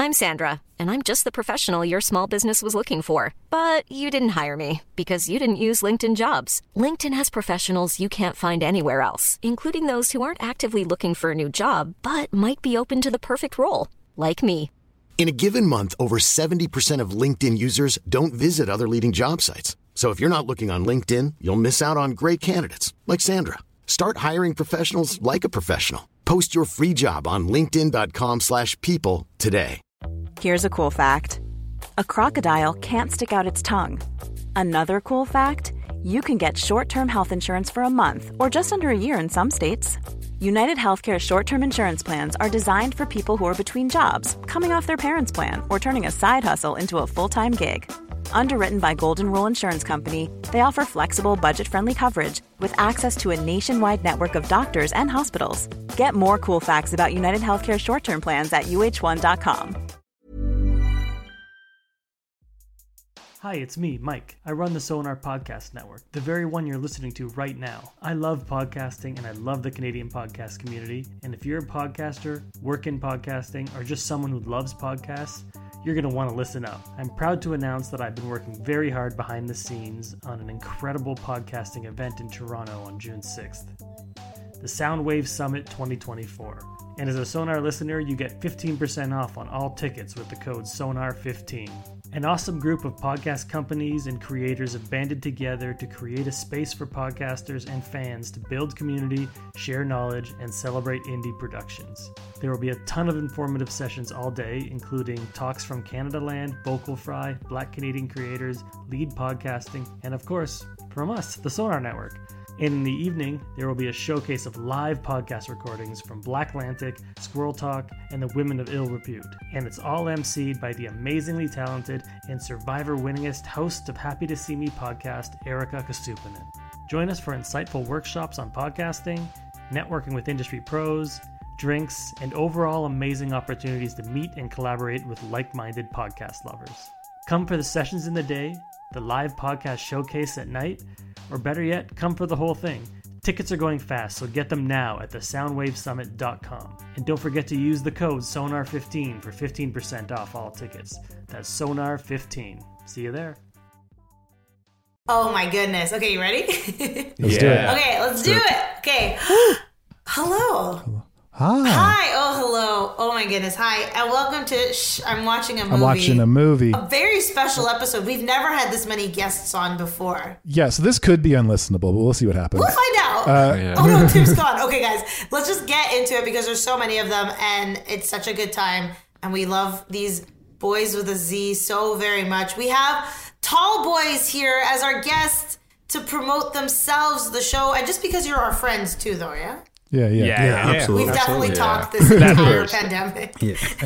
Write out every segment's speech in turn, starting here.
I'm Sandra, and I'm just the professional your small business was looking for. But you didn't hire me because you didn't use LinkedIn Jobs. LinkedIn has professionals you can't find anywhere else, including those who aren't actively looking for a new job, but might be open to the perfect role, like me. In a given month, over 70% of LinkedIn users don't visit other leading job sites. So if you're not looking on LinkedIn, you'll miss out on great candidates like Sandra. Start hiring professionals like a professional. Post your free job on linkedin.com/people today. Here's a cool fact. A crocodile can't stick out its tongue. Another cool fact, you can get short-term health insurance for a month or just under a year in some states. United Healthcare short-term insurance plans are designed for people who are between jobs, coming off their parents' plan, or turning a side hustle into a full-time gig. Underwritten by Golden Rule Insurance Company, they offer flexible, budget-friendly coverage with access to a nationwide network of doctors and hospitals. Get more cool facts about United Healthcare short-term plans at uh1.com. Hi, it's me, Mike. I run the Sonar Podcast Network, the very one you're listening to right now. I love podcasting and I love the Canadian podcast community. And if you're a podcaster, work in podcasting, or just someone who loves podcasts, you're going to want to listen up. I'm proud to announce that I've been working very hard behind the scenes on an incredible podcasting event in Toronto on June 6th, the Soundwave Summit 2024. And as a Sonar listener, you get 15% off on all tickets with the code SONAR15. An awesome group of podcast companies and creators have banded together to create a space for podcasters and fans to build community, share knowledge, and celebrate indie productions. There will be a ton of informative sessions all day, including talks from Canadaland, Vocal Fry, Black Canadian creators, Lead Podcasting, and of course, from us, the Sonar Network. And in the evening, there will be a showcase of live podcast recordings from Blacklantic, Squirrel Talk, and the Women of Ill Repute. And it's all emceed by the amazingly talented and Survivor-winningest host of Happy to See Me podcast, Erica Kastupanen. Join us for insightful workshops on podcasting, networking with industry pros, drinks, and overall amazing opportunities to meet and collaborate with like-minded podcast lovers. Come for the sessions in the day, the live podcast showcase at night, or better yet, come for the whole thing. Tickets are going fast, so get them now at thesoundwavesummit.com. And don't forget to use the code SONAR15 for 15% off all tickets. That's SONAR15. See you there. Oh my goodness. Okay, you ready? Let's do it. Okay, let's do it. Okay. Hello. Hi. Hi. Oh, hello. Oh my goodness. Hi. And welcome to I'm watching a movie. I'm watching a movie. A very special episode. We've never had this many guests on before. Yeah, so this could be unlistenable, but we'll see what happens. We'll find out. Oh no, Tim's gone. Okay, guys, let's just get into it because there's so many of them and it's such a good time. And we love these boys with a Z so very much. We have Tall Boys here as our guests to promote themselves, the show. And just because you're our friends too, though, yeah? Yeah, absolutely. We've definitely talked this entire pandemic.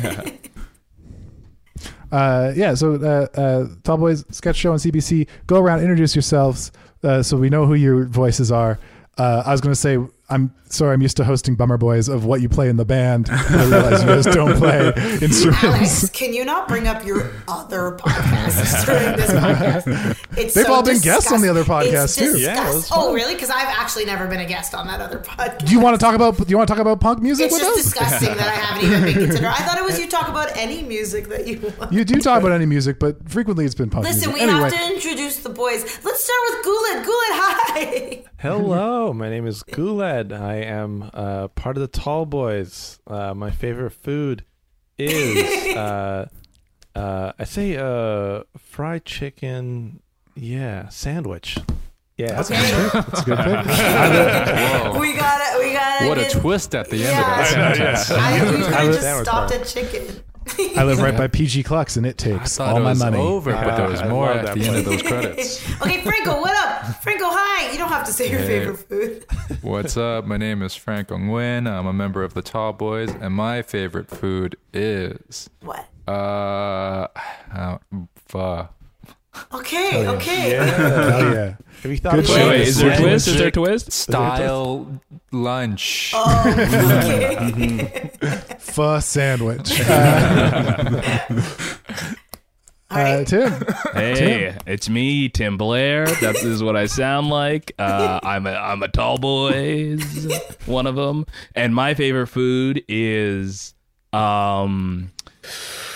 So Tall Boys sketch show on CBC. Go around, introduce yourselves so we know who your voices are. I was going to say, I'm sorry, I'm used to hosting Bummer Boys of what you play in the band. I realize you guys don't play instruments. Alex, can you not bring up your other podcasts during this podcast? They've all been guests on the other podcast too. Yeah, oh, really? Because I've actually never been a guest on that other podcast. Do you want to talk about punk music with us? It's just disgusting that I haven't even been considered. I thought it was you talk about any music that you want. You do talk about any music, but frequently it's been punk music. Listen, we have to introduce the boys. Let's start with Guled. Guled, hi. Hello, my name is Guled. I am part of the Tall Boys. My favorite food is I say fried chicken. Yeah, sandwich. Yeah, that's a good pick. We got it. What a twist at the end of that. We could have just stopped at chicken. I live right by PG Clucks, and it takes all my money. Over, but there was more at the end of those credits. Okay, Franco, what up? Franco, hi. You don't have to say your favorite food. What's up? My name is Franco Nguyen. I'm a member of the Tall Boys, and my favorite food is what? Pho. Okay. Yeah. Have you thought about Wait, is there a twist? Is there a twist? Style lunch. Oh, okay. Pho sandwich. Tim. Hey, it's me, Tim Blair. That is what I sound like. I'm a Tall Boys, one of them. And my favorite food is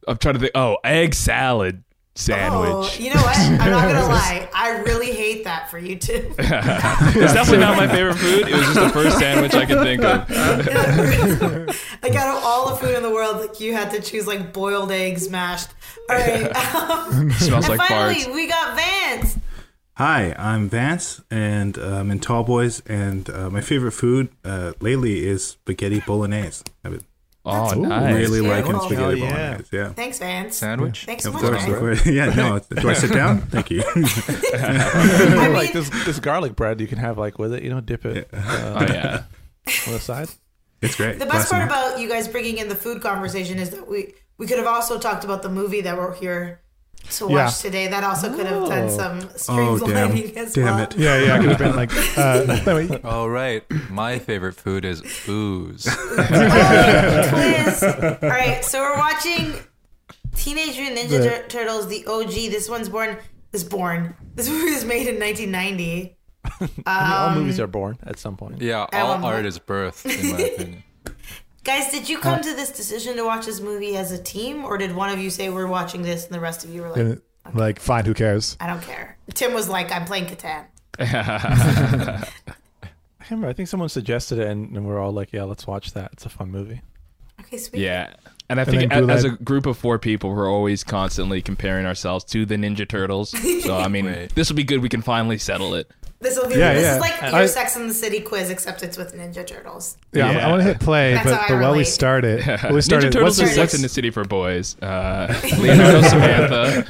I'm trying to think. Oh, egg salad sandwich. Oh, you know what? I'm not gonna lie. I really hate that for you too. It's definitely not my favorite food. It was just the first sandwich I could think of. Like out of all the food in the world, like you had to choose like boiled eggs, mashed. All right. Smells and like finally, farts. we got Vance. Hi, I'm Vance, and I'm in Tall Boys, and my favorite food lately is spaghetti bolognese. I've been Oh, nice. really liking Beautiful. spaghetti Oh, yeah. bolognese. Yeah. Thanks, Vance. Sandwich? Thanks so Of much, course, man. of course. Yeah, no. Do I sit down? Thank you. I like mean, this garlic bread you can have like with it, dip it Oh yeah. on the side. It's great. the best part Classy. about you guys bringing in the food conversation is that we could have also talked about the movie that we're here to watch Yeah. today. That also could have done some Oh, streamlining as damn well. it. Yeah, I could have been like, anyway, All right. My favorite food is ooze. Quiz. All right, so we're watching Teenage Mutant Ninja Turtles, the OG. This movie was made in 1990. All movies are born at some point. Yeah, all art is birth, in my opinion. Guys, did you come to this decision to watch this movie as a team, or did one of you say we're watching this and the rest of you were like, fine, who cares? I don't care? Tim was like, I'm playing Catan. I remember, I think someone suggested it, and we're all like, "Yeah, let's watch that. It's a fun movie." Okay, sweet. Yeah. And I And think then as a Guled- group of 4 people, we're always constantly comparing ourselves to the Ninja Turtles. So, I mean, Right. this will be good. We can finally settle it. This will be. Yeah, this yeah. is like I- your Sex and the City quiz, except it's with Ninja Turtles. Yeah, Yeah. I want to hit play, That's but how I while we relate. start it, Ninja Turtles what's is Sex in the City for boys. Leonardo Samantha.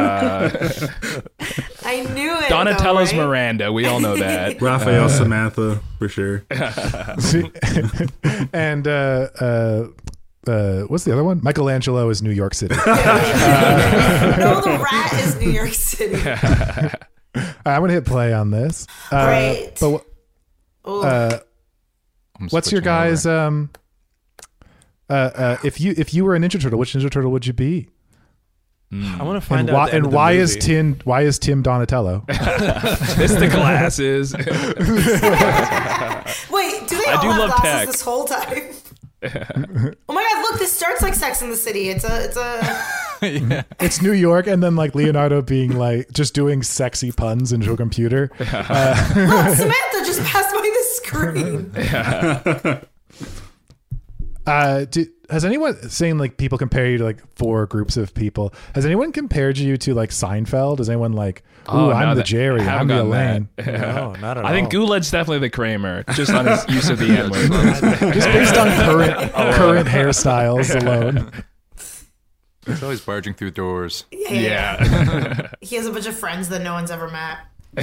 I knew it. Donatello's though, right? Miranda. We all know that. Raphael, Samantha, for sure. and what's the other one? Michelangelo is New York City. No, the rat is New York City. I'm gonna hit play on this. Great. But Ooh. I'm what's your switching guys? over. If you were a Ninja Turtle, which Ninja Turtle would you be? I want to find And out. why, at the end and of the why is movie. Tim Donatello? It's the glasses. Wait, do they I all do have love glasses tech. this whole time? Oh my god! Look, this starts like Sex in the City. It's a. It's New York, and then like Leonardo being like just doing sexy puns into a computer. Look, Samantha just passed by the screen. Has anyone saying like people compare you to like 4 groups of people? Has anyone compared you to like Seinfeld? Is anyone like, ooh, I'm the Jerry, I I'm the haven't Elaine? gotten that. No, not at all. I think Goulet's definitely the Kramer, just on his use of the N word. Just based on current hairstyles alone. He's always barging through doors. Yeah. He has a bunch of friends that no one's ever met.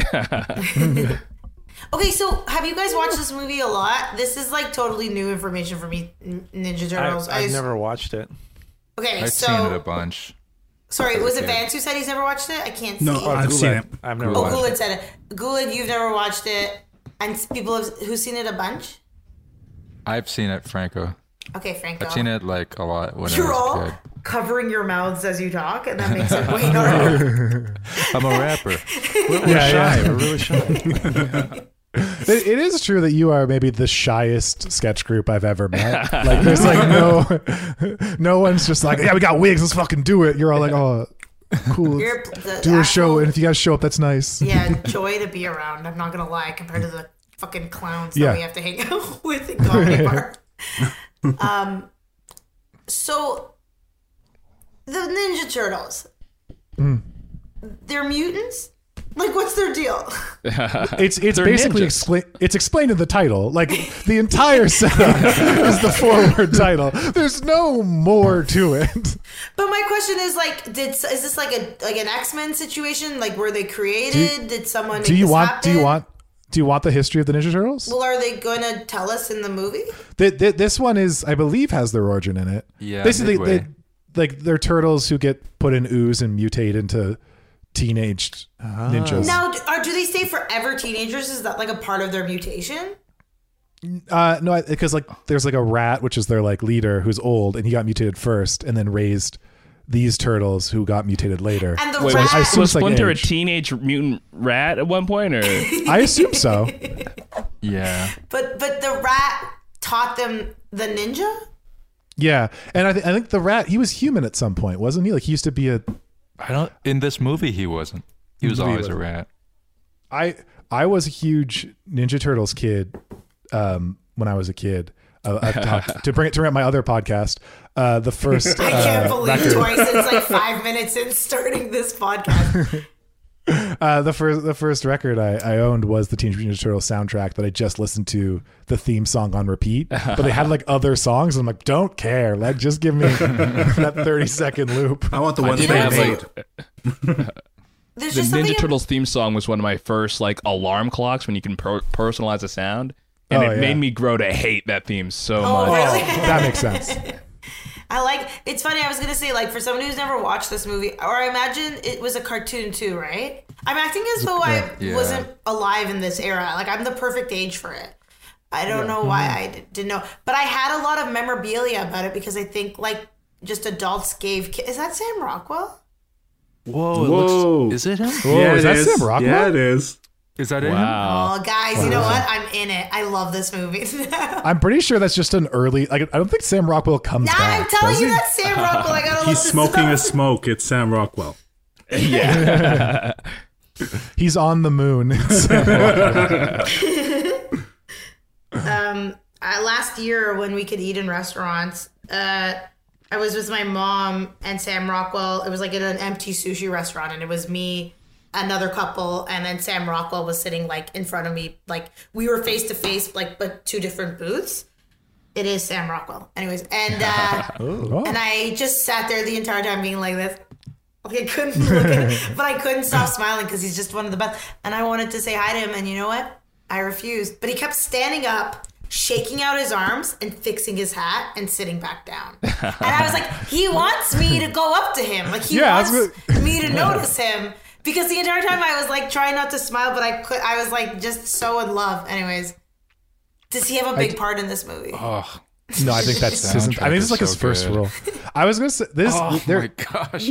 Okay, so have you guys watched this movie a lot? This is like totally new information for me, Ninja Turtles. I've never watched it. Okay, I've so seen it a bunch. sorry, was it Yeah. Vance who said he's never watched it? I can't No, see. I've seen it. I've never Oh, watched Guled it. said it. Guled, you've never watched it, and people who's seen it a bunch. I've seen it, Franco. Okay, Franco. I've seen it like a lot when You're I all was a kid. covering your mouths as you talk, and that makes it way harder. I'm a rapper. We're shy. We're really shy. It is true that you are maybe the shyest sketch group I've ever met. Like there's like no one's just like, yeah, we got wigs, let's fucking do it. You're all like, oh, cool, You're the do a show, actual- and if you guys show up, that's nice. Yeah, joy to be around. I'm not gonna lie, compared to the fucking clowns Yeah. that we have to hang out with in Comedy Bar. So the Ninja Turtles, they're mutants. Like, what's their deal? It's They're basically ninjas. it's explained in the title. Like the entire setup is the 4-word title. There's no more to it. But my question is, like, is this like an X-Men situation? Like, were they created? Did someone make Do you this want happen? do you want the history of the Ninja Turtles? Well, are they gonna tell us in the movie? This one is, I believe, has their origin in it. Yeah, basically, midway. they're turtles who get put in ooze and mutate into teenage ninjas. Now, do they stay forever teenagers? Is that like a part of their mutation? No, because like there's like a rat, which is their like leader, who's old, and he got mutated first, and then raised these turtles who got mutated later. And the Wait, rat. I assume was it's like Splinter a age. teenage mutant rat at one point, or I assume so. Yeah. But the rat taught them the ninja? Yeah, and I think the rat, he was human at some point, wasn't he? Like he used to be a. In this movie, he wasn't. He was always a rat. I was a huge Ninja Turtles kid when I was a kid. To bring up my other podcast, the first. I can't believe twice it's like 5 minutes in starting this podcast. The first record I owned was the Teenage Mutant Ninja Turtles soundtrack that I just listened to the theme song on repeat. But they had like other songs, and I'm like, don't care. Like, just give me that 30-second loop. I want the one they made. There's The just Ninja something Turtles theme song was one of my first like alarm clocks when you can personalize a sound, and it made me grow to hate that theme so much. Really? That makes sense. It's funny, I was gonna say, like, for someone who's never watched this movie, or I imagine it was a cartoon too, right? I'm acting as though I wasn't alive in this era. Like, I'm the perfect age for it. I don't know why I didn't know. But I had a lot of memorabilia about it because I think, like, just adults gave kids. Is that Sam Rockwell? Whoa. Is it him? Yeah, is that Sam Rockwell? Yeah, it is. Is that it? Wow. Oh, guys, you know what? I'm in it. I love this movie. I'm pretty sure that's just an early. Like, I don't think Sam Rockwell comes back. I'm telling does you, he? that's Sam Rockwell. I gotta He's look this smoking up. a smoke. It's Sam Rockwell. Yeah. He's on the moon. Last year when we could eat in restaurants, I was with my mom and Sam Rockwell. It was like in an empty sushi restaurant, and it was me, another couple, and then Sam Rockwell was sitting like in front of me. Like we were face to face, like but two different booths. It is Sam Rockwell. Anyways, and and I just sat there the entire time being like this. Like I couldn't look at him, but I couldn't stop smiling because he's just one of the best. And I wanted to say hi to him, and you know what? I refused. But he kept standing up, shaking out his arms, and fixing his hat and sitting back down. And I was like, he wants me to go up to him. Like he wants me to notice him. Because the entire time I was like trying not to smile, but I was like just so in love. Anyways, does he have a big part in this movie? Oh, no, I think that's his. I think this is like his first role. I was gonna say this. oh my gosh!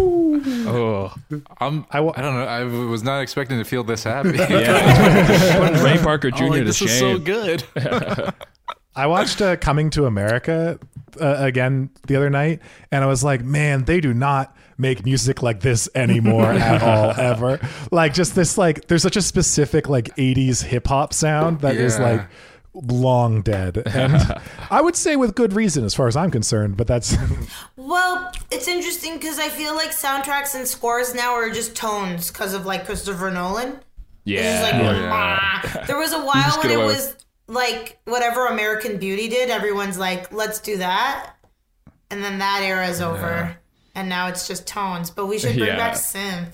Oh, I don't know. I was not expecting to feel this happy. putting Ray Parker Jr. to this shame. is so good. I watched Coming to America again the other night, and I was like, man, they do not make music like this anymore at all, ever. Like just this, like there's such a specific like 80s hip hop sound that is like long dead, and I would say with good reason as far as I'm concerned, but that's Well, it's interesting because I feel like soundtracks and scores now are just tones because of like Christopher Nolan. It's just like, there was a while when it was like whatever American Beauty did, everyone's like, let's do that, and then that era is over, and now it's just tones. But we should bring back synth.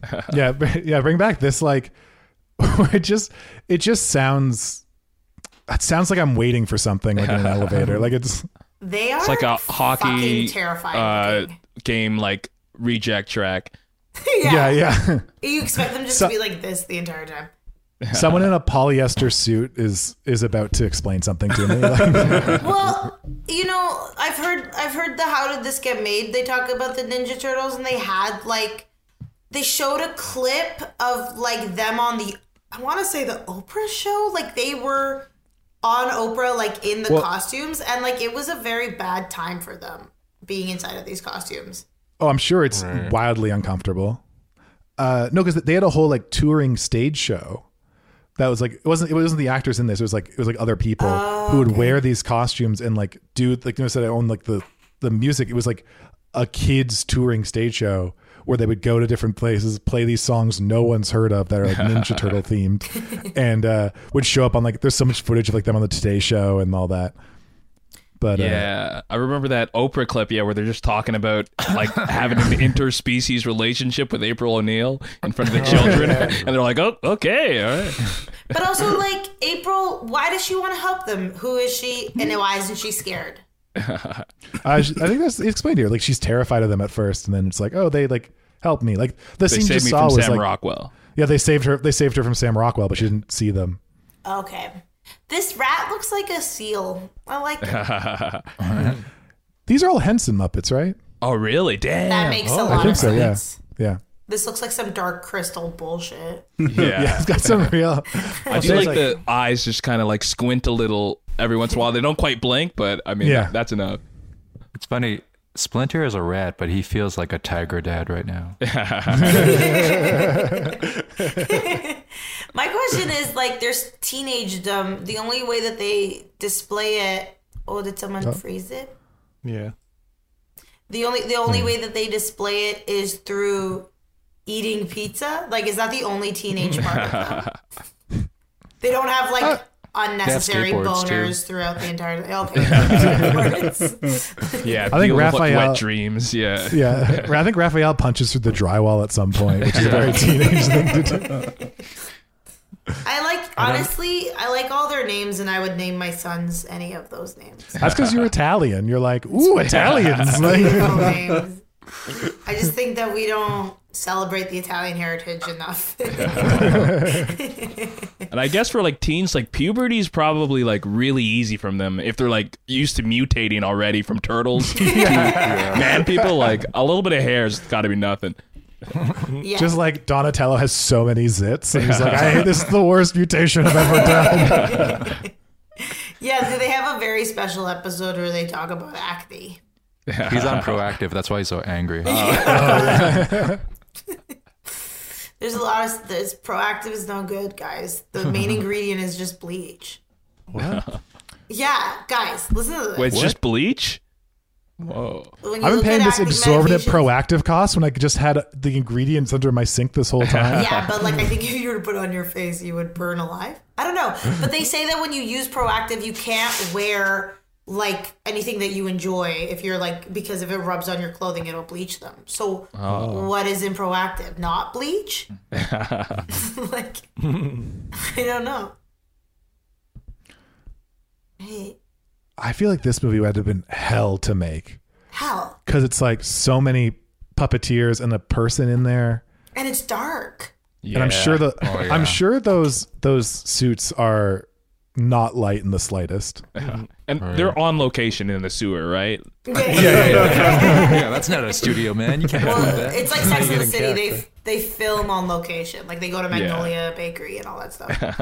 bring back this like it just sounds. It sounds like I'm waiting for something like in an elevator. Like it's like a hockey terrifying game, like reject track. yeah. You expect them just to be like this the entire time. Someone in a polyester suit is about to explain something to me. Like, Well, you know, I've heard the How Did This Get Made? They talk about the Ninja Turtles, and they had like they showed a clip of like them on the I want to say the Oprah show. Like they were on Oprah, like in the costumes, and like it was a very bad time for them being inside of these costumes. oh, I'm sure it's wildly uncomfortable. No, because they had a whole like touring stage show that was like it wasn't the actors in this. It was like other people who would wear these costumes and like do like you know said I own like the music. It was like a kids touring stage show where they would go to different places, play these songs no one's heard of that are like Ninja Turtle themed, and would show up on like there's so much footage of like them on the Today Show and all that. But I remember that Oprah clip, where they're just talking about like having an interspecies relationship with April O'Neil in front of the children, and they're like, "Oh, okay, all right." But also, like April, why does she want to help them? Who is she, and why isn't she scared? I think that's explained here. Like she's terrified of them at first, and then it's like, oh, they like help me. Like the scene saved just me saw from was Sam like, Rockwell. Yeah, they saved her. They saved her from Sam Rockwell, but she didn't see them. Okay, this rat looks like a seal. I like it. These are all Henson Muppets, right? Oh, really? Damn. That makes a lot I think of so. sense. Yeah. This looks like some Dark Crystal bullshit. Yeah, it's got some real. I do like the eyes just kind of like squint a little every once in a while. They don't quite blink, but I mean, that's enough. It's funny. Splinter is a rat, but he feels like a tiger dad right now. My question is, like, there's teenagedom. The only way that they display it. Oh, did someone freeze it? Yeah. The only way that they display it is through eating pizza. Like, is that the only teenage part of them? They don't have like unnecessary boners throughout the entire. Okay. Yeah, I think Raphael. Wet dreams. Yeah. Yeah, I think Raphael punches through the drywall at some point, which is a very teenage thing to do. I like all their names, and I would name my sons any of those names. That's because you're Italian. You're like, ooh, Italians. Names. I just think that we don't celebrate the Italian heritage enough. And I guess for like teens, like puberty is probably like really easy from them if they're like used to mutating already from turtles to man people. Like a little bit of hair's got to be nothing. Yeah. Just like Donatello has so many zits, and he's like, I hate this is the worst mutation I've ever done. Yeah, so they have a very special episode where they talk about acne. He's on Proactive. That's why he's so angry. There's a lot of this. Proactive is no good, guys. The main ingredient is just bleach. What? Yeah, guys, listen to this. Wait, it's just bleach? Whoa. I've been paying this exorbitant Proactive cost when I just had the ingredients under my sink this whole time. Yeah, but like I think if you were to put it on your face, you would burn alive. I don't know. But they say that when you use Proactive, you can't wear like anything that you enjoy if you're like, because if it rubs on your clothing, it'll bleach them. So what is in Proactive? Not bleach? Like, I don't know. Hey. I feel like this movie would have been hell to make. Hell. Because it's like so many puppeteers and a person in there. And it's dark. Yeah. And I'm sure I'm sure those suits are not light in the slightest. And they're on location in the sewer, right? Yeah, that's not a studio, man. You can't do that. It's like Sex and the City. They film on location. Like they go to Magnolia Bakery and all that stuff.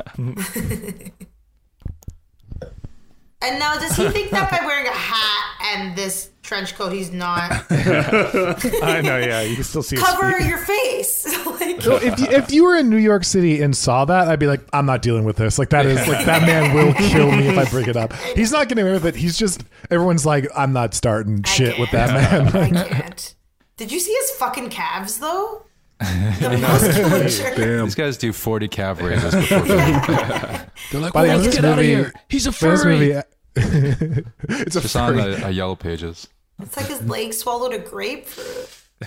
And now, does he think that by wearing a hat and this trench coat, he's not? I know, yeah. You can still see cover your face. Like, so if you were in New York City and saw that, I'd be like, I'm not dealing with this. Like that is like that man will kill me if I bring it up. He's not getting away with it. He's just everyone's like, I'm not starting shit with that man. I can't. Did you see his fucking calves though? The musculature. Damn. These guys do 40 calf raises before. They're like, well, let's get out of here. He's a furry. It's just on the yellow pages. It's like his leg swallowed a grapefruit.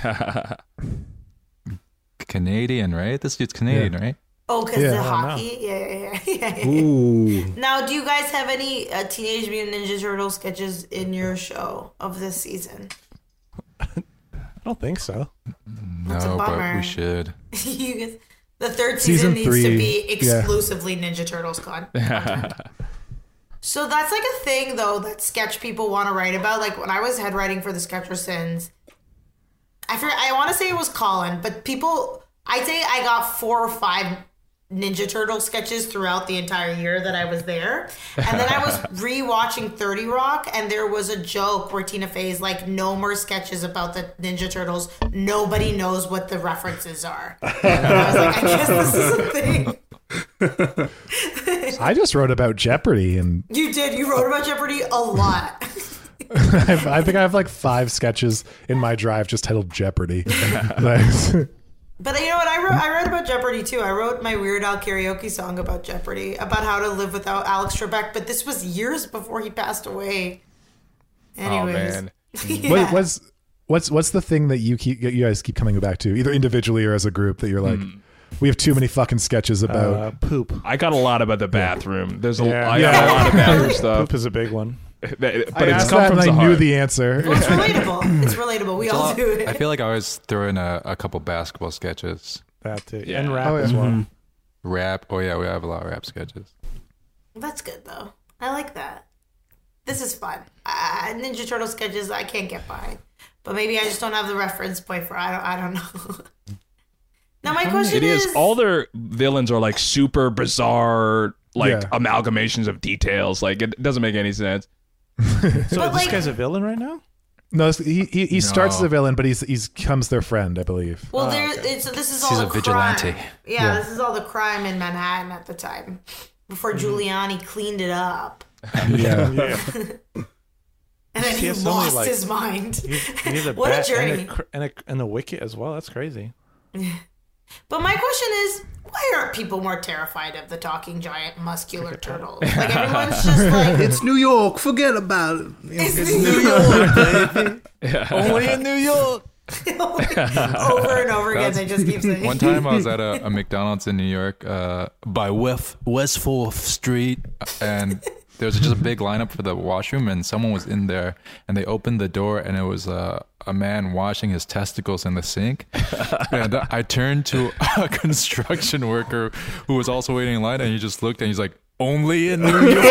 Canadian, right? This dude's Canadian, right? Oh, because the hockey? Yeah. Ooh. Now, do you guys have any Teenage Mutant Ninja Turtle sketches in your show of this season? I don't think so. No, but we should. The third season needs to be exclusively Ninja Turtles content. So that's like a thing, though, that sketch people want to write about. Like when I was head writing for the Sketchersons, I want to say it was Colin, but I'd say I got 4 or 5 Ninja Turtle sketches throughout the entire year that I was there. And then I was rewatching 30 Rock, and there was a joke where Tina Fey's like, no more sketches about the Ninja Turtles. Nobody knows what the references are. And I was like, I guess this is a thing. I just wrote about Jeopardy, and you did. You wrote about Jeopardy a lot. I think I have like 5 sketches in my drive just titled Jeopardy. But you know what? I wrote about Jeopardy too. I wrote my Weird Al karaoke song about Jeopardy, about how to live without Alex Trebek. But this was years before he passed away. Anyways. Oh man. What's the thing that you guys keep coming back to, either individually or as a group, that you're like, we have too many fucking sketches about poop. I got a lot about the bathroom. There's I got a lot of bathroom stuff. Poop is a big one. But it's come from the heart. I knew the answer. Well, it's relatable. It's relatable. We all do it. I feel like I always throw in a couple basketball sketches. That too. Yeah. And rap as well. Rap. Oh yeah, we have a lot of rap sketches. That's good though. I like that. This is fun. Ninja Turtle sketches I can't get behind, but maybe I just don't have the reference point for. I don't know. Now my question is, all their villains are like super bizarre, like amalgamations of details. Like it doesn't make any sense. So this guy's a villain right now? No, he starts as a villain, but he's becomes their friend, I believe. Well, this is He's all a the vigilante. crime. Yeah, this is all the crime in Manhattan at the time before Giuliani cleaned it up. Yeah. And then he has so many, lost like- his mind. He's a What a bat journey. and a wicket as well. That's crazy. But my question is, why aren't people more terrified of the talking giant muscular turtle? Like everyone's just like, It's New York. Forget about it. it's New York. Only in New York. Over and over again, they just keep saying. One time I was at a McDonald's in New York by West 4th Street, and there was just a big lineup for the washroom, and someone was in there, and they opened the door, and it was a man washing his testicles in the sink. And I turned to a construction worker who was also waiting in line, and he just looked, and he's like, only in New York.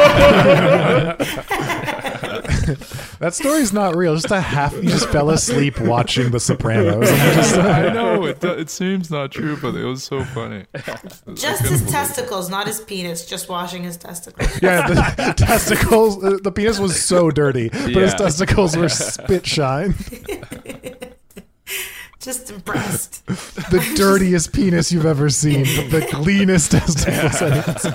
That story's not real. Just you just fell asleep watching The Sopranos. And I know, it seems not true, but it was so funny. Just his testicles, not his penis, just washing his testicles. yeah, the testicles, the penis was so dirty, but his Yeah. testicles were spit shine. Just impressed. The dirtiest penis you've ever seen, but the cleanest testicles.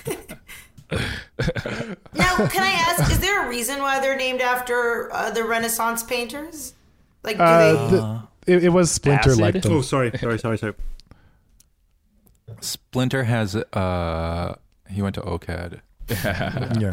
Now, can I ask, is there a reason why they're named after the Renaissance painters? Like, do they... It was Splinter Acid? like them. Oh, sorry. Splinter has, he went to OCAD. Yeah.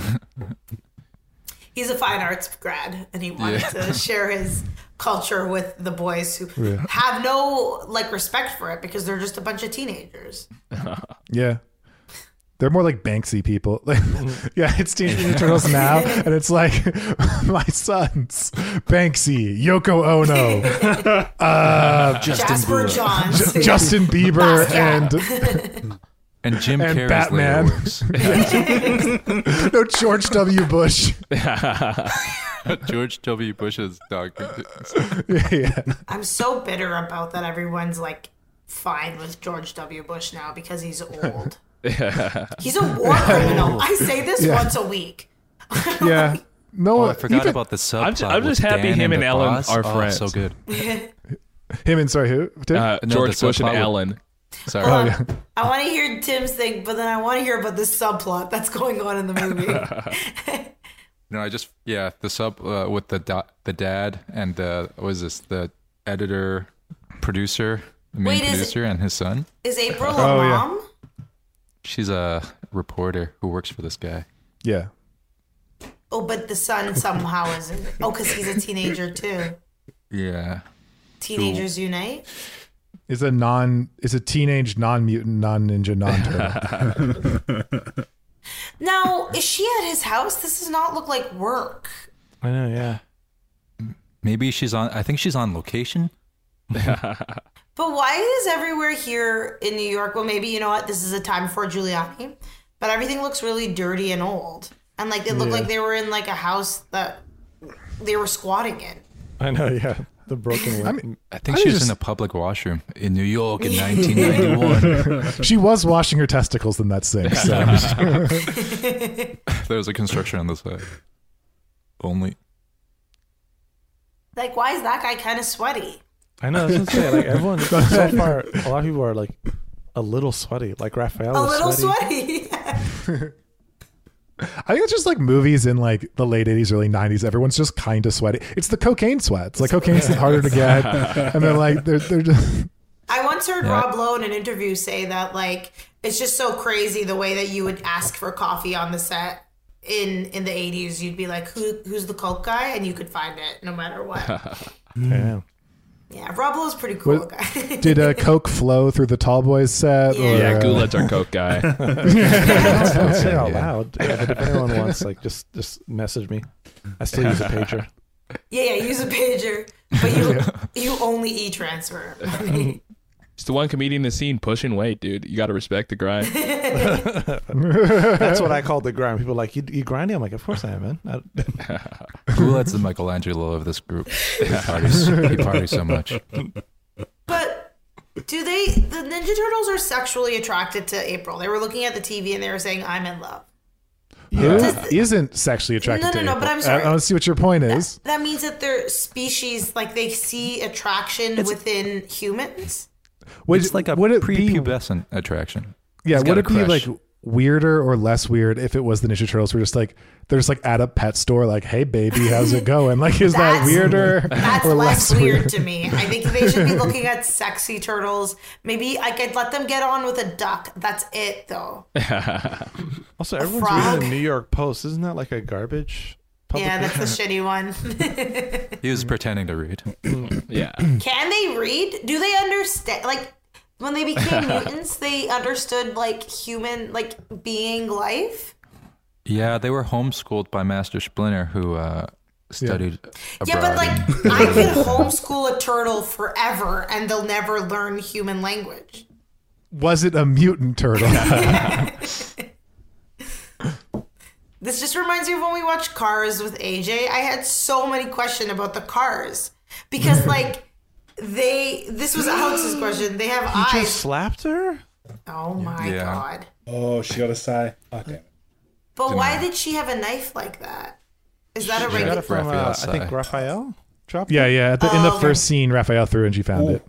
He's a fine arts grad, and he wanted to share his culture with the boys who have no respect for it because they're just a bunch of teenagers. Yeah. They're more like Banksy people. Yeah, it's Teenage Mutant Ninja Turtles now, and it's like my sons, Banksy, Yoko Ono, Jasper Johns, Justin Bieber, And Jim And Carrey's Batman. later works. no George W. Bush. George W. Bush's dog. Yeah. I'm so bitter about that everyone's fine with George W. Bush now because he's old. He's a war criminal. I say this once a week. Yeah. No, Oh, I forgot about the subplot. I'm just with happy Dan him and the Ellen boss. are Oh, friends. so good. him and sorry, who? Tim? George the Bush and subplot with- Ellen. Sorry. Oh, yeah. I want to hear Tim's thing, but then I want to hear about the subplot that's going on in the movie. No, I just the sub with the dad and what is this, the editor, producer, the main Wait, is producer, and his son. Is April a Oh, yeah. mom? She's a reporter who works for this guy. Yeah. Oh, but the son somehow isn't. Oh, because he's a teenager too. Yeah. Teenagers unite. Is a teenage non-mutant, non-ninja, non-turtle. Now, is she at his house? This does not look like work. I know, yeah. Maybe she's on. I think she's on location. But why is everywhere here in New York? Well, maybe you know what? This is a time before Giuliani, but everything looks really dirty and old, and it looked like they were in a house that they were squatting in. I know, yeah. The broken one. I think she was in a public washroom in New York in 1991. She was washing her testicles in that sink. So. There was a construction on the side. Only. Why is that guy kind of sweaty? I know, that's what I'm saying. Everyone, so far, a lot of people are a little sweaty. Like Raphael A is little sweaty. sweaty. I think it's just movies in the late 80s, early 90s. Everyone's just kind of sweaty. It's the cocaine sweats. Cocaine's harder to get. And they're just... I once heard Rob Lowe in an interview say that it's just so crazy the way that you would ask for coffee on the set in the 80s. You'd be like, who's the coke guy? And you could find it no matter what. Yeah. Yeah, Rob Lowe's pretty cool guy. Did Coke flow through the Tall Boys set? Yeah. Or, Yeah, Goulet's our coke guy. Don't say it out loud. Yeah, but if anyone wants, just message me. I still use a pager. Yeah, use a pager, but you only e-transfer. He's the one comedian in the scene pushing weight, dude. You got to respect the grind. That's what I call the grind. People are like, you grinding? I'm like, of course I am, man. Goulet's the Michelangelo of this group. He parties so much. But the Ninja Turtles are sexually attracted to April. They were looking at the TV and they were saying, I'm in love. Who isn't sexually attracted to April? but I'm sorry. I don't see what your point is. That means that their species, like they see attraction within humans. It's like a would it be, prepubescent attraction. yeah, He's got would a it be crush. like weirder or less weird if it was the Ninja Turtles were just like, they're just like at a pet store like, hey baby, how's it going? Like, is that weirder That's or less less weird to me. I think they should be looking at sexy turtles. Maybe I could let them get on with a duck. That's it, though. Also, A everyone's frog? reading the New York Post. Isn't that like a garbage Yeah, publication? that's the shitty one. He was pretending to read. Yeah. Can they read? Do they understand? Like, when they became mutants, they understood, like, human, like, being life? Yeah, they were homeschooled by Master Splinter, who studied abroad. Yeah, but, like, I could homeschool a turtle forever, and they'll never learn human language. Was it a mutant turtle? This just reminds me of when we watched Cars with AJ. I had so many questions about the cars. Because, like, this was Alex's question. They have He eyes. just slapped her? Oh my Yeah. God. Oh, she got a sigh. Oh, damn it. But why did she have a knife like that? Is that a She got regular? it from, Raphael I think, Sai. Raphael dropped Yeah, it? yeah. In the first scene, Raphael threw and she found it.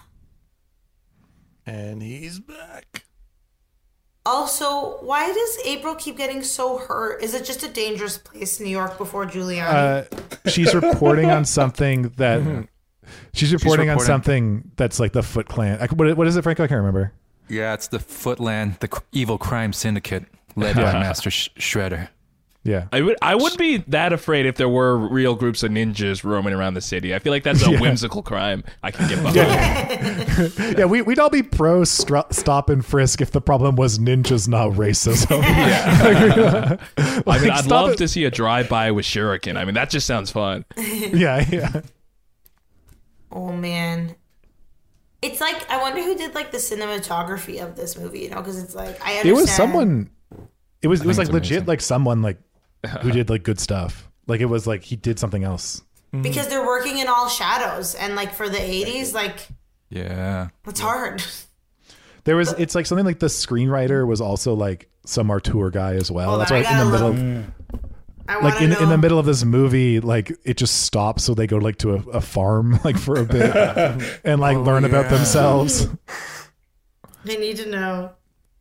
And he's back. Also, why does April keep getting so hurt? Is it just a dangerous place, New York, before Giuliani? She's reporting on something that she's reporting on reporting- something that's like the Foot Clan. What is it, Franco? I can't remember. Yeah, it's the Footland, the evil crime syndicate led by Master Shredder. Yeah. I wouldn't be that afraid if there were real groups of ninjas roaming around the city. I feel like that's a whimsical crime I can get behind. Yeah, we'd all be pro stop and frisk if the problem was ninjas, not racism. I mean, Like, I'd stop love it. to see a drive-by with shuriken. I mean, that just sounds fun. Yeah. Oh man. It's like, I wonder who did like the cinematography of this movie, you know, because it's like, I understand. It was someone. It was think like it's legit amazing. like someone like who did like good stuff. Like it was like he did something else. Because they're working in all shadows. And like for the 80s, like, Yeah. it's hard. There was it's like something like the screenwriter was also like some auteur guy as well. Hold That's on, why I in the gotta middle look. I like want to know. in the middle of this movie, like it just stops so they go like to a farm like for a bit and like learn about themselves. I need to know.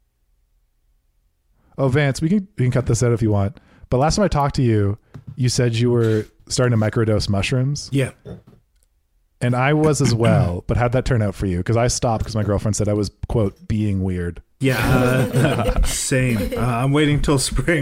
Oh, Vance, we can cut this out if you want. But last time I talked to you, you said you were starting to microdose mushrooms. Yeah. And I was as well. But how'd that turn out for you? Because I stopped because my girlfriend said I was, quote, being weird. Yeah. Same. I'm waiting till spring.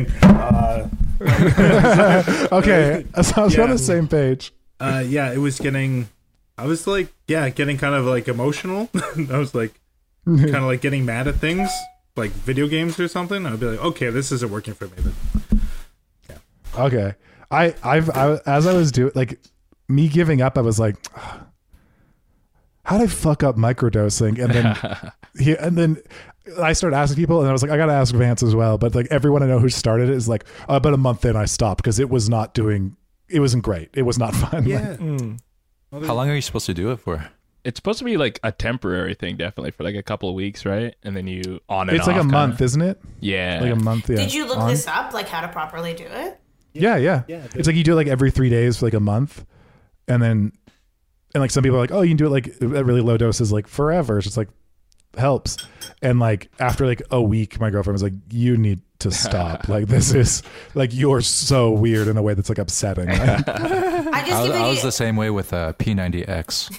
Okay. So I was on Yeah. the same page. Yeah, it was getting. I was like, getting kind of like emotional. I was like, kind of like getting mad at things, like video games or something. I'd be like, okay, this isn't working for me. Then. Okay. I as I was doing, like, me giving up, I was like, how'd I fuck up microdosing? And then I started asking people, and I was like, I gotta ask Vance as well. But like everyone I know who started it is like, about a month in, I stopped because it wasn't great. It was not fun. Yeah. How long are you supposed to do it for? It's supposed to be like a temporary thing, definitely, for like a couple of weeks, right? And then you on and It's like a off, month, kinda. isn't it? Yeah. Like a month. Yeah. Did you look On. this up, like how to properly do it? Yeah. It's like you do it like every 3 days for like a month, and like some people are like, oh, you can do it like at really low doses, like forever. So it's like helps. And like after like a week, my girlfriend was like, you need to stop. Like this is like you're so weird in a way that's like upsetting. Like, I just give I was it. the same way with P90X.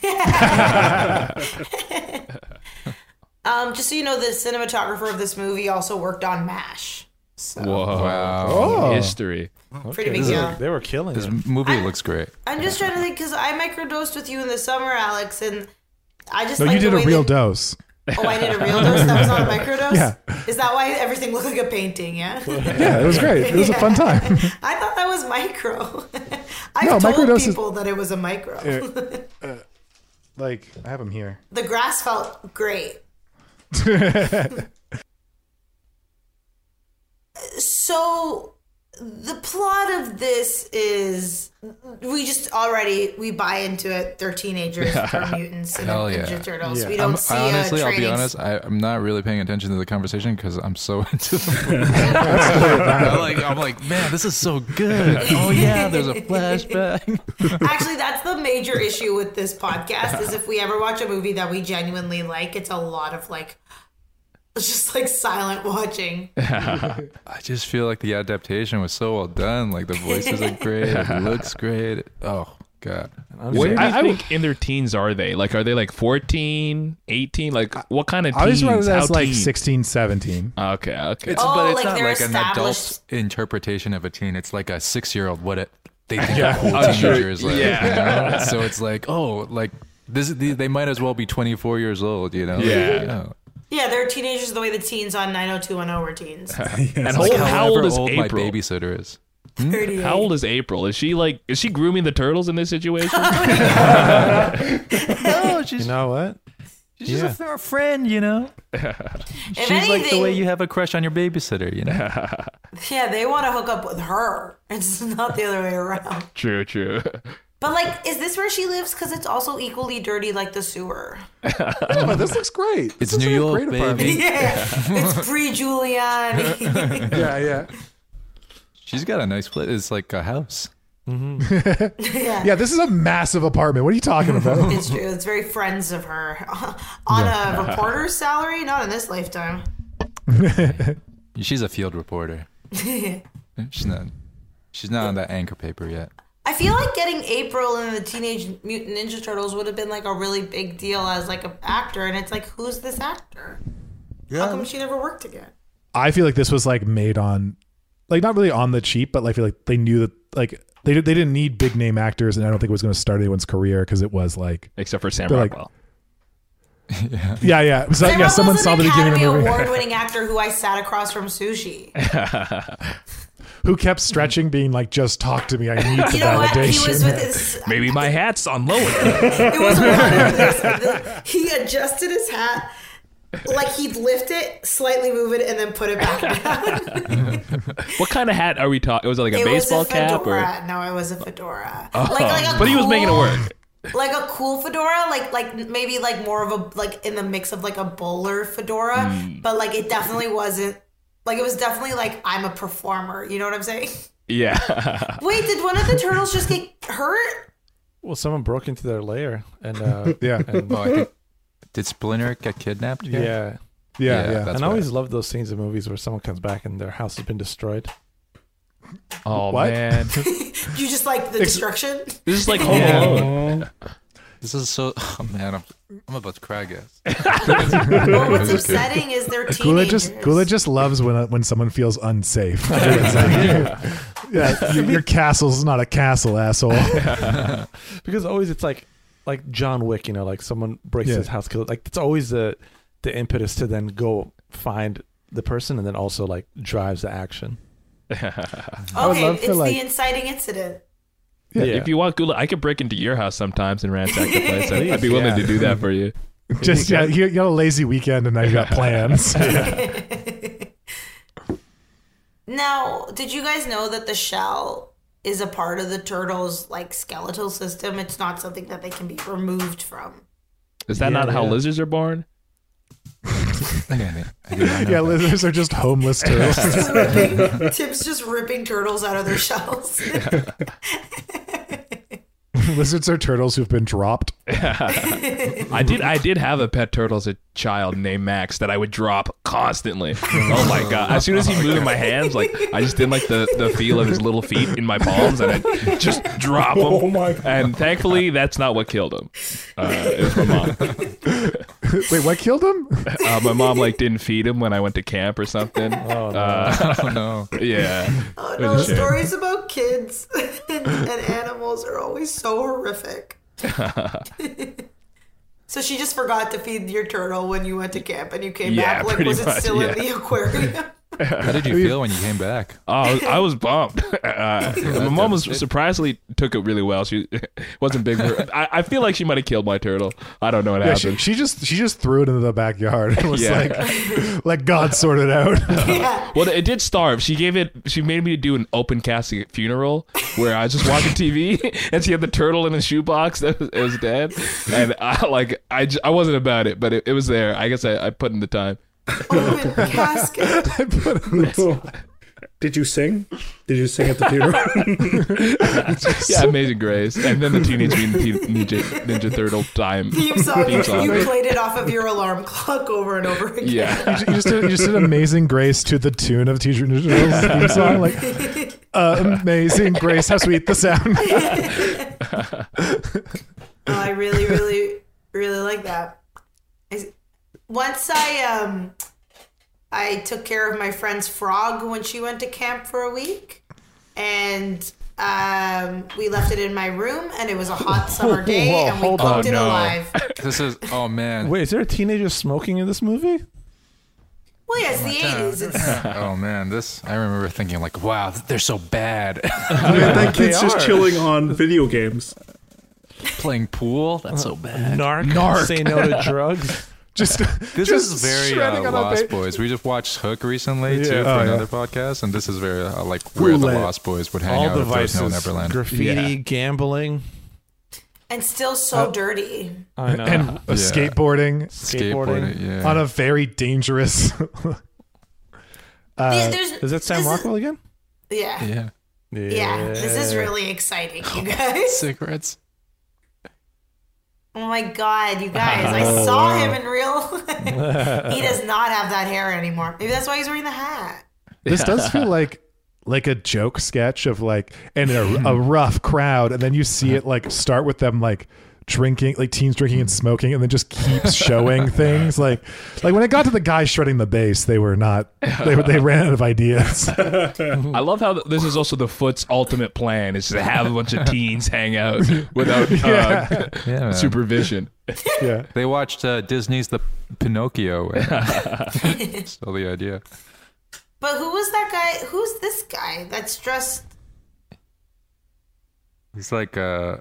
Just so you know, the cinematographer of this movie also worked on MASH. So Whoa. Wow. Oh. History. pretty big deal. They were killing This it. movie looks great. I'm just trying to think because I microdosed with you in the summer, Alex, and I just no, like you did the a way real that- dose. Oh, I did a real dose. That was not a microdose. Yeah. Is that why everything looked like a painting? Yeah. Yeah, it was great. It was a fun time. I thought that was micro. I've No, told microdose is- people that it was a micro. Like I have them here. The grass felt great. So the plot of this is we buy into it. They're teenagers, they're mutants, and Hell they're yeah. Ninja Turtles. Yeah. We don't see honestly, I'll be training. honest. I'm not really paying attention to the conversation because I'm so into the I'm like, man, this is so good. Oh yeah, there's a flashback. Actually, that's the major issue with this podcast is if we ever watch a movie that we genuinely like, it's a lot of like, it's just like silent watching. I just feel like the adaptation was so well done. Like the voices are great, it looks great. Oh god. Where do you think in their teens are they? Like, are they like 14, 18? Like, what kind of teens? I always read it as How like teen? 16, 17. Okay. But it's like not they're like an established. adult interpretation of a teen. It's like a 6-year-old. What they think Yeah. a cool I'm sure. teenager is like. Yeah. You know? So it's like, oh, like they might as well be 24 years old. You know? Yeah. Yeah, they're teenagers the way the teens on 90210 were teens. And Like how old however is old my April? babysitter is. 38. How old is April? Is she grooming the turtles in this situation? No, she's You know what? just a friend. You know. If She's anything, like the way you have a crush on your babysitter. You know. yeah, they want to hook up with her. It's not the other way around. True. But like, is this where she lives? Because it's also equally dirty like the sewer. Oh, this looks great. It's This looks New like a York, great apartment. baby. Yeah, it's pre-Giuliani. Yeah. She's got a nice place. It's like a house. Yeah, this is a massive apartment. What are you talking about? It's true. It's very friends of her. On a reporter's salary? Not in this lifetime. She's a field reporter. She's not on that anchor paper yet. I feel like getting April in the Teenage Mutant Ninja Turtles would have been like a really big deal as like an actor, and it's like, who's this actor? How come she never worked again? I feel like this was like made on, like not really on the cheap, but like I feel like they knew that like they didn't need big name actors, and I don't think it was going to start anyone's career because it was like Except for Sam They're like- Rockwell. yeah. So, Sam yeah, someone Rockwell's saw an the beginning of Academy the movie Award-winning actor who I sat across from sushi. who kept stretching, being like, "Just talk to me. I need the You know what? He was validation." with his. Maybe my hat's on lower. It was one of this. He adjusted his hat. Like he'd lift it, slightly move it, and then put it back down. What kind of hat are we talking? Was it like a baseball was a cap fedora. or? No, it was a fedora. But he was making it work. Like a cool fedora, like maybe like more of a like in the mix of like a bowler fedora, but like it definitely wasn't. Like it was definitely like I'm a performer. You know what I'm saying? Yeah. Wait, did one of the turtles just get hurt? Well, someone broke into their lair, and Yeah. and, Oh, I think did Splinter get kidnapped? yeah. Yeah. that's And I what- always love those scenes in movies where someone comes back and their house has been destroyed. Oh What? man, You just like the destruction? this is like Home Alone. This is so. Oh man, I'm about to cry, guys. Well, what's upsetting is they're teenagers. Gula just loves when someone feels unsafe. It's like, yeah, your castle's not a castle, asshole. Because always it's like John Wick, you know, like someone breaks Yeah. his house, kills. Like it's always the impetus to then go find the person, and then also like drives the action. would Okay, love for, it's like- the inciting incident. Yeah. If you want Gula, I could break into your house sometimes and ransack the place. I'd be willing to do that for you. Just you got a lazy weekend and now you got plans. Now, did you guys know that the shell is a part of the turtle's like skeletal system? It's not something that they can be removed from. Is that not how lizards are born? I did not know Yeah, that. lizards are just homeless turtles. Tim's just ripping turtles out of their shells. Lizards are turtles who've been dropped. I did have a pet turtle as a child named Max that I would drop constantly. Oh my god! As soon as he moved in my hands, like I just didn't like the feel of his little feet in my palms, and I'd just drop him. Oh my god! And thankfully, that's not what killed him. It was my mom. Wait, what killed him? My mom like didn't feed him when I went to camp or something. Oh no. Oh no. Yeah. Oh It no, was a shame. stories about kids and animals are always so horrific. So she just forgot to feed your turtle when you went to camp and you came Yeah, back. Like, pretty was it much, still yeah. in the aquarium? How did you feel when you came back? Oh, I was bummed. My mom was surprisingly took it really well. She wasn't big. I feel like she might have killed my turtle. I don't know what happened. She just threw it into the backyard and was like God sorted out. Well, it did starve. She made me do an open casket funeral where I was just watching TV and she had the turtle in a shoebox that was dead, and I wasn't about it, but it was there. I guess I put in the time. Open casket. Did you sing? Did you sing at the funeral? Yeah, Amazing Grace, and then the Teenage Mutant Ninja Turtle theme song. You played it off of your alarm clock over and over again. Yeah, you just did Amazing Grace to the tune of Teenage Mutant Ninja Turtles theme song, like Amazing Grace. How sweet the sound. Oh, I really, really, really like that. Once I took care of my friend's frog when she went to camp for a week, and we left it in my room, and it was a hot summer day, and we cooked it alive. This is man. Wait, is there a teenager smoking in this movie? Well, yeah, it's the 80s. It's... Oh man, I remember thinking like, wow, they're so bad. That kid's just chilling on video games, playing pool. That's so bad. Narc. Say no to drugs. This is very Lost Boys. We just watched Hook recently too for another podcast, and this is very like where the Lost Boys would hang out if there was no Neverland. Graffiti, gambling, and still so dirty. I know. And skateboarding yeah. on a very dangerous. Is that Sam Rockwell again? Yeah. This is really exciting, you guys. Cigarettes. Oh my God, you guys. I saw him in real life. He does not have that hair anymore. Maybe that's why he's wearing the hat. This does feel like a joke sketch of like in a rough crowd, and then you see it like start with them like drinking, like teens drinking and smoking, and then just keeps showing things like when it got to the guy shredding the bass, they ran out of ideas. I love how this is also the Foot's ultimate plan is to have a bunch of teens hang out without supervision. Yeah, they watched Disney's The Pinocchio. So the idea. But who was that guy? Who's this guy that's dressed? He's like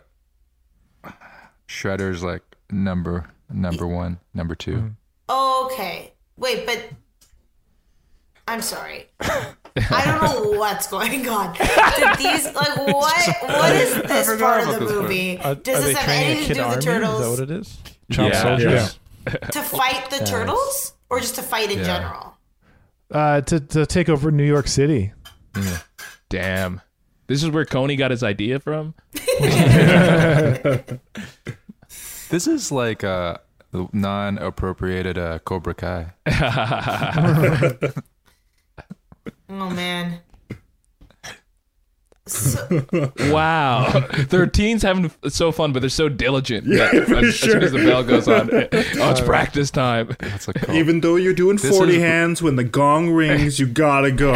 Shredder's like number one, number two. Oh, okay. Wait, but I'm sorry. I don't know what's going on. Did these what is this part of the movie? Does this have anything to do with the turtles? Is that what it is? Child soldiers. To fight the turtles, or just to fight in general? To take over New York City. Yeah. Damn. This is where Coney got his idea from? This is like the non-appropriated Cobra Kai. Oh, man. Wow. Their teens having so fun, but they're so diligent. As soon as the bell goes on, it's practice time. That's a Even though you're doing 40 hands, when the gong rings, you gotta go.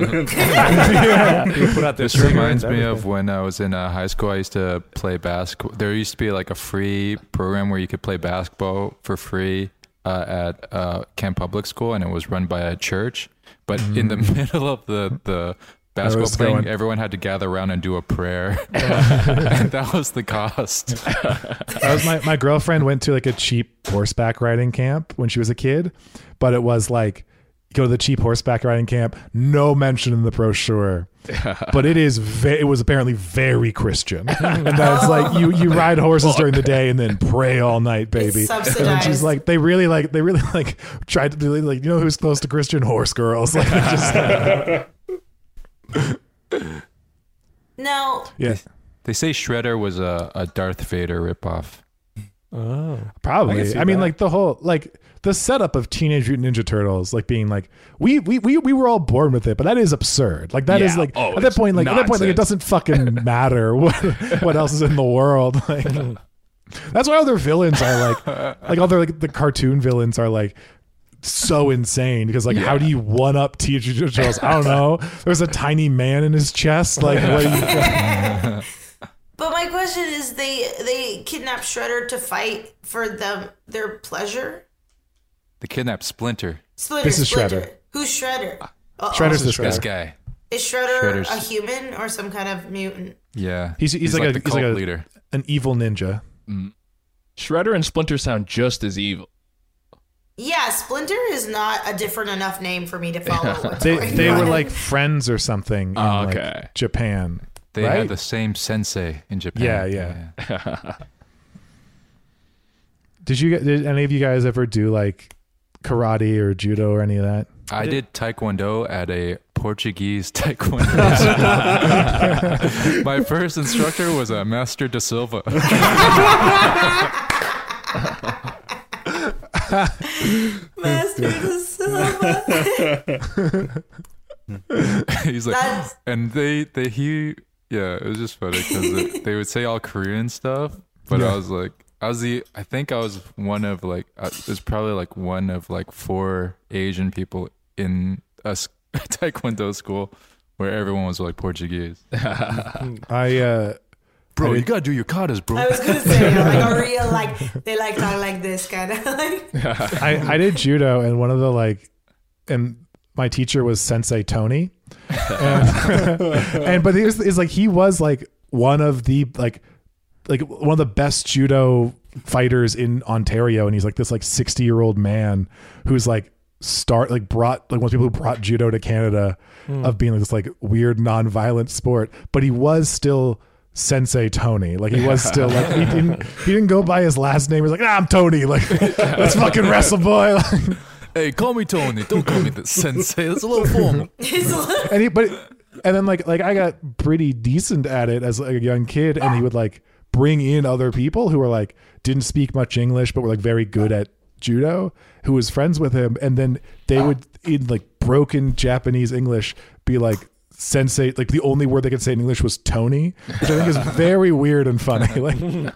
This reminds me of when I was in high school. I used to play basketball. There used to be like a free program where you could play basketball for free at Kent Public School, and it was run by a church. But in the middle of the basketball playing, everyone had to gather around and do a prayer. And that was the cost. That was my girlfriend went to like a cheap horseback riding camp when she was a kid, but it was like, go to the cheap horseback riding camp, no mention in the brochure, but it was apparently very Christian. And that's like you ride horses during the day and then pray all night, baby. And she's like, they really tried to be like, you know who's close to Christian? Horse girls. Like, just No. Yeah. They say Shredder was a Darth Vader ripoff. Oh, probably. I mean, like the whole the setup of Teenage Mutant Ninja Turtles, like being like we were all born with it, but that is absurd. Like that is like at that point, like it doesn't fucking matter what else is in the world. Like that's why other villains are like all the cartoon villains are like so insane because how do you one up Teenage Mutant Ninja Turtles? I don't know. There's a tiny man in his chest. Like what do you? But my question is, they kidnap Shredder to fight for their pleasure. They kidnapped Splinter. This is Shredder. Who's Shredder? Shredder's the This Shredder. guy. Is Shredder Shredder's- a human or some kind of mutant? Yeah. He's like the he's like cult leader. an evil ninja. Shredder and Splinter sound just as evil. Yeah, Splinter is not a different enough name for me to follow. What's going They were on. like friends or something in okay. like Japan. They right? had the same sensei in Japan. Yeah. Did any of you guys ever do like karate or judo or any of that? I did taekwondo at a Portuguese taekwondo. My first instructor was a Master da Silva. Master da Silva. He's like, That's- and it was just funny because they would say all Korean stuff, but Yeah. I think I was one of like, it was probably like one of like 4 Asian people in a taekwondo school where everyone was like Portuguese. Bro, you gotta do your katas, bro. I was gonna say like a real like they like talk like this kind of like. I did judo, and one of the and my teacher was Sensei Tony, and but he was like one of the like one of the best judo fighters in Ontario, and he's like this like 60-year-old man who's like brought like one of the people who brought judo to Canada of being like this like weird non-violent sport, but he was still Sensei Tony. Like he was still like he didn't go by his last name. He was like, I'm Tony. Like let's fucking wrestle, boy. Hey, call me Tony. Don't call me the sensei. That's a little formal. And then like I got pretty decent at it as like a young kid, and he would like bring in other people who were like didn't speak much English but were like very good at judo, who was friends with him, and then they would in like broken Japanese English be like sensei, like the only word they could say in English was Tony, which I think is very weird and funny. Like,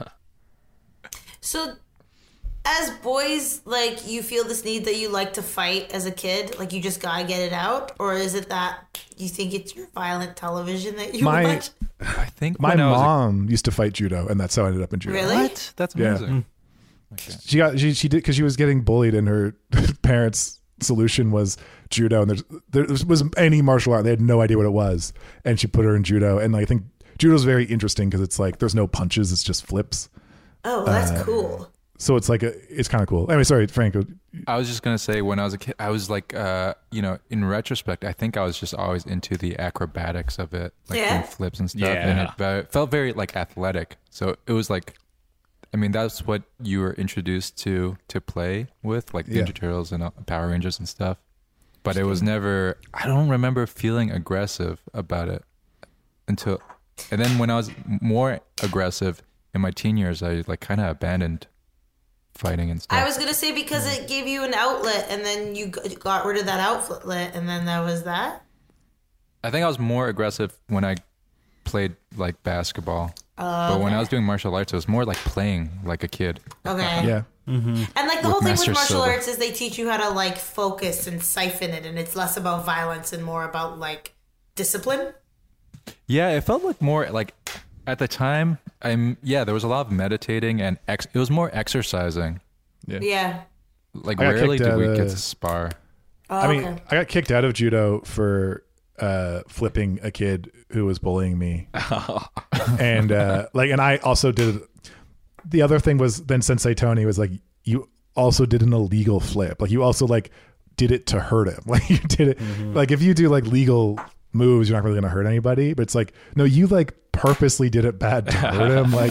So, as boys, like you feel this need that you like to fight as a kid, like you just gotta get it out, or is it that you think it's your violent television that you watch? I think my when I was mom used to fight judo, and that's how I ended up in judo. Really? What? That's Yeah. amazing. She did because she was getting bullied, and her parents' solution was judo, and there was any martial art, they had no idea what it was, and she put her in judo. And I think judo is very interesting because it's like there's no punches, it's just flips. Oh, that's cool. So it's like it's kind of cool. Anyway, sorry, Franco. I was just gonna say when I was a kid, I was like, in retrospect, I think I was just always into the acrobatics of it, like Yeah. doing flips and stuff, Yeah. and it felt very like athletic. So it was like, I mean, that's what you were introduced to play with, like Yeah. Ninja Turtles and Power Rangers and stuff. But it was never. I don't remember feeling aggressive about it until, and then when I was more aggressive in my teen years, I like kind of abandoned fighting and stuff. I was gonna say because it gave you an outlet, and then you got rid of that outlet, and then that was that. I think I was more aggressive when I played like basketball. But when I was doing martial arts, it was more like playing like a kid. Okay. Yeah. And like the With whole thing Master with martial Silva. arts is they teach you how to like focus and siphon it, and it's less about violence and more about like discipline. Yeah, it felt like more like at the time. There was a lot of meditating and it was more exercising. Yeah. Like I got rarely kicked did we out get of- to spar. Oh, I mean, okay. I got kicked out of judo for flipping a kid who was bullying me, and and I also did. The other thing was then Sensei Tony was like, you also did an illegal flip. Like you also like did it to hurt him. Like you did it. Like if you do like legal moves, you're not really gonna hurt anybody. But it's like no, you like purposely did it bad to hurt him. Like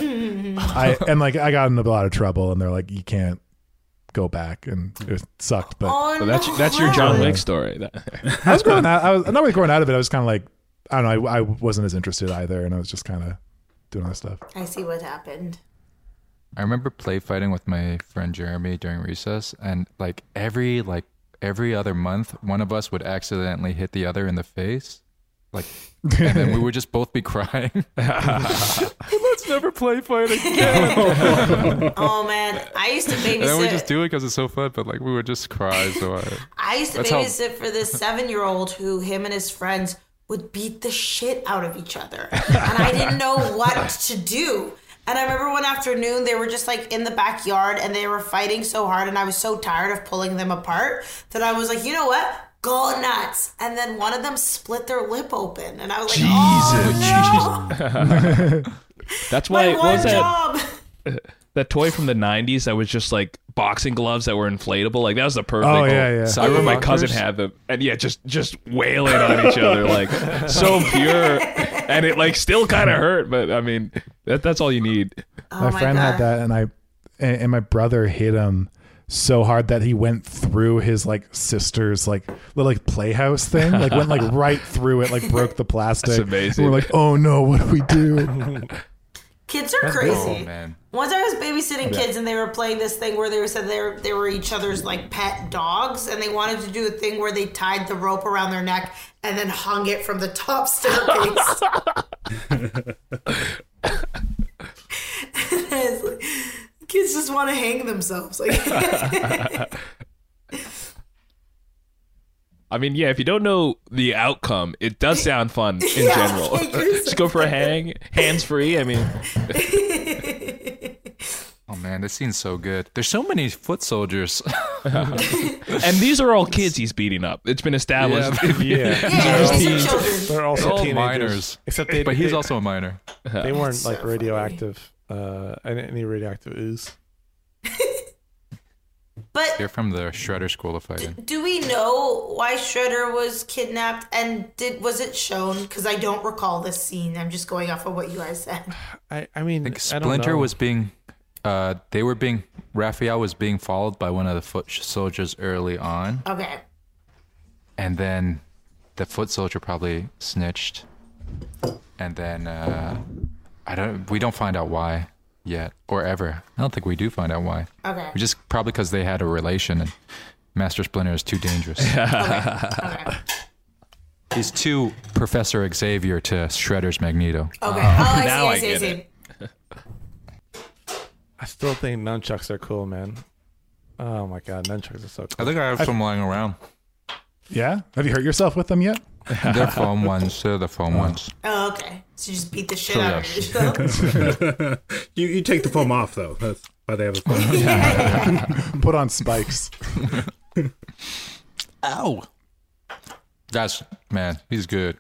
I got in a lot of trouble, and they're like, you can't go back, and it sucked. But Oh, So no. that's your John Wick story. I was growing out. I was not really growing out of it. I was kind of like, I don't know. I wasn't as interested either, and I was just kind of doing other stuff. I see what happened. I remember play fighting with my friend Jeremy during recess, and like every other month, one of us would accidentally hit the other in the face, like, and then we would just both be crying. Let's never play fight again. Oh man, I used to And then we just babysit. do it because it's so fun, but like we would just cry so hard. I used to That's how- babysit for this 7-year-old who him and his friends would beat the shit out of each other, and I didn't know what to do. And I remember one afternoon they were just like in the backyard and they were fighting so hard, and I was so tired of pulling them apart that I was like, you know what? go nuts. And then one of them split their lip open. And I was like, oh, no. That's why, My what was one that? job. That toy from the 90s that was just like boxing gloves that were inflatable. Like that was the perfect. Oh, yeah, yeah. I remember my cousin had them, and yeah, just wailing on each other, like so pure, and it like still kind of hurt, but I mean that's all you need. Oh my friend had God. that, and my brother hit him so hard that he went through his like sister's like little like playhouse thing, like went like right through it, like broke the plastic. That's amazing. And we're like, oh no, what do we do? Kids are crazy. Oh, man. Once I was babysitting kids and they were playing this thing where they said they were each other's like pet dogs, and they wanted to do a thing where they tied the rope around their neck and then hung it from the top staircase. It's like, kids just want to hang themselves. Like, I mean, yeah, if you don't know the outcome, it does sound fun in general. Just go for a hang, hands free. I mean, Oh man, this scene's so good. There's so many foot soldiers. and these are all kids he's beating up. It's been established. Yeah. yeah, Just these are children. They're also All teenagers. minors. Except they, But he's they- also a minor. they weren't So like funny. radioactive. Any radioactive ooze. But They're from the Shredder School of Fighting. do we know why Shredder was kidnapped, and was it shown? Because I don't recall this scene. I'm just going off of what you guys said. I I mean, think I don't Splinter know. was being, Raphael was being followed by one of the foot soldiers early on, Okay. and then the foot soldier probably snitched, and then we don't find out why yet or ever. I don't think we do find out why. Okay. Just probably because they had a relation, and Master Splinter is too dangerous. Okay. He's too Professor Xavier to Shredder's Magneto. Okay. I Now I see. get it. I still think nunchucks are cool, man. Oh my god, nunchucks are so I cool. think I have some lying around. Yeah, have you hurt yourself with them yet? They're foam ones. They're the foam ones. Oh, okay. So you just beat the shit So, out yes. of yourself. You take the foam off though. That's why they have a foam. Put on spikes. Ow. Man, he's good.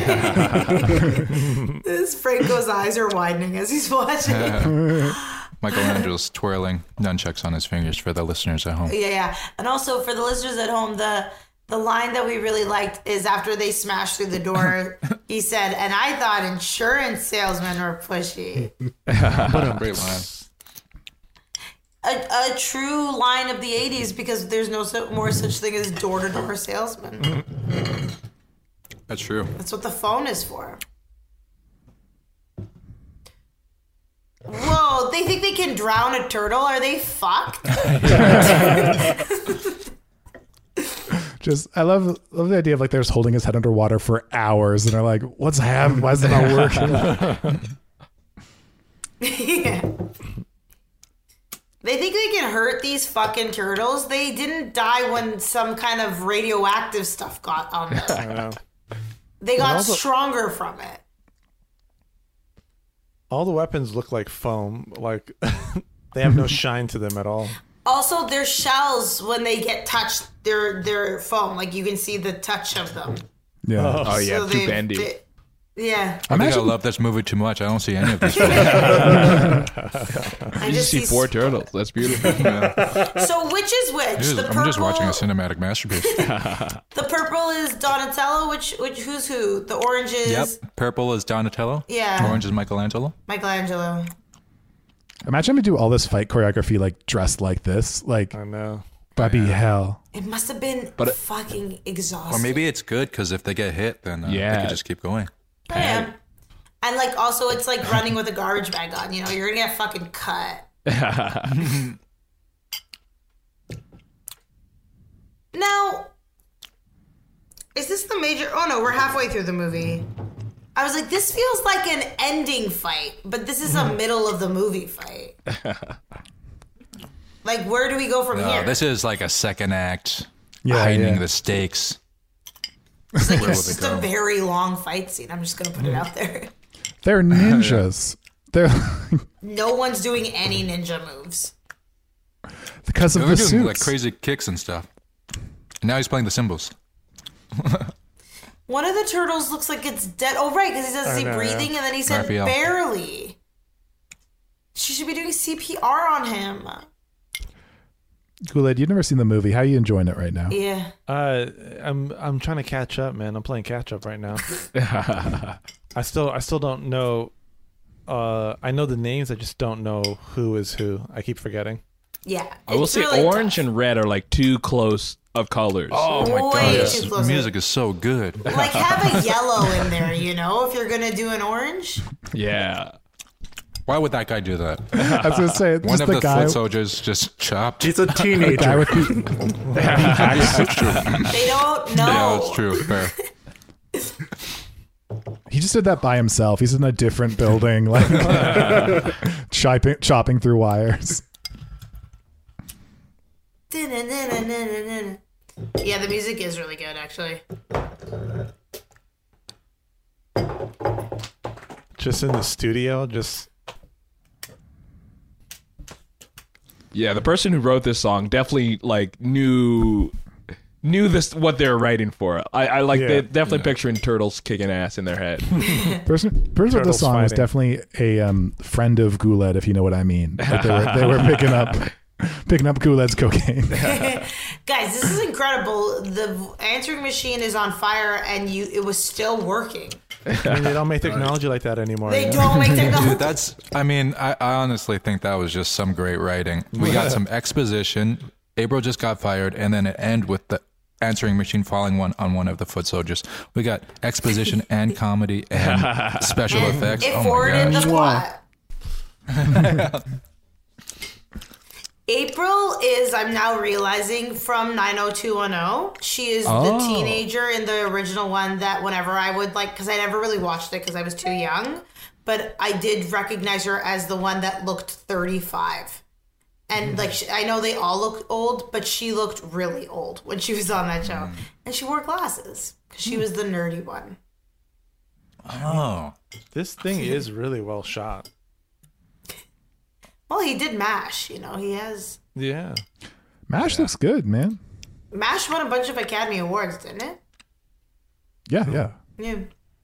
This Franco's eyes are widening as he's watching. Michelangelo's twirling nunchucks on his fingers for the listeners at home. Yeah. And also for the listeners at home, the line that we really liked is after they smashed through the door, he said, "And I thought insurance salesmen were pushy." Great line. A true line of the 80s, because there's no more such thing as door-to-door salesman. That's true. That's what the phone is for. Whoa, they think they can drown a turtle? Are they fucked? Just, I love the idea of like they're just holding his head underwater for hours, and they're like, "What's happening? Why is it not working?" Yeah. They think they can hurt these fucking turtles. They didn't die when some kind of radioactive stuff got on them. I know. They got also- stronger from it. All the weapons look like foam. Like they have no shine to them at all. Also, their shells, when they get touched, they're foam. Like you can see the touch of them. Yeah. Oh yeah, So too they- bendy. Yeah. I think I love this movie too much. I don't see any of these. I You just see four turtles. That's beautiful. So which is which? The purple, I'm just watching a cinematic masterpiece. The purple is Donatello. Which who's who? The orange is Yep. Purple is Donatello. Yeah. Orange is Michelangelo. Michelangelo. Imagine we do all this fight choreography like dressed like this. Like, I know. that'd be hell. It must have been fucking exhausting. Or maybe it's good because if they get hit, then they Yeah. can just keep going. Yeah. And like also it's like running with a garbage bag on, you know, you're gonna get fucking cut. Now, is this the major? Oh no, we're halfway through the movie. I was like, this feels like an ending fight, but this is a middle of the movie fight. Like, where do we go from here? This is like a second act, Yeah, heightening yeah. the stakes. It's like Where it's will they just a go? very long fight scene. I'm just gonna put it out there. They're ninjas. They're No one's doing any ninja moves. because of They're the doing suits. like crazy kicks and stuff. And now he's playing the cymbals. One of the turtles looks like it's dead. Oh, right, because he says, is he breathing? And then he said, Raphael. barely. She should be doing CPR on him. Guled, you've never seen the movie. How are you enjoying it right now? Yeah. I'm trying to catch up, man. I'm playing catch up right now. I still don't know. I know the names. I just don't know who is who. I keep forgetting. Yeah. I will it's say really orange tough. and red are like too close of colors. Oh my god, Way this too close. music is so good. Like, have a yellow in there, if you're going to do an orange. Yeah. Why would that guy do that? I was going to say, One just of the the guy, foot soldiers just chopped. He's a guy teenager. with the, They don't know. Yeah, that's true. Fair. he just did that by himself. He's in a different building, like chopping through wires. Yeah, the music is really good, actually. Just in the studio, Yeah, the person who wrote this song definitely like knew this what they were writing for. I like Yeah. they definitely picturing turtles kicking ass in their head. Person with the Turtles song was fighting. definitely a friend of Guled, if you know what I mean. Like they were picking up Guled's cocaine. Guys, this is incredible. The answering machine is on fire, and it was still working. I mean, they don't make technology like that anymore. They you know? don't make technology. Dude, I honestly think that was just some great writing. We got some exposition. April just got fired, and then it ended with the answering machine falling on one of the foot soldiers. We got exposition and comedy and special effects. It Oh my forwarded gosh. the plot. April is, I'm now realizing, from 90210. She is the teenager in the original one that whenever I would because I never really watched it because I was too young, but I did recognize her as the one that looked 35. And I know they all look old, but she looked really old when she was on that show. And she wore glasses because she was the nerdy one. Oh. This thing is really well shot. Well, he did MASH, he has... Yeah. MASH looks good, man. MASH won a bunch of Academy Awards, didn't it? Yeah. Yeah.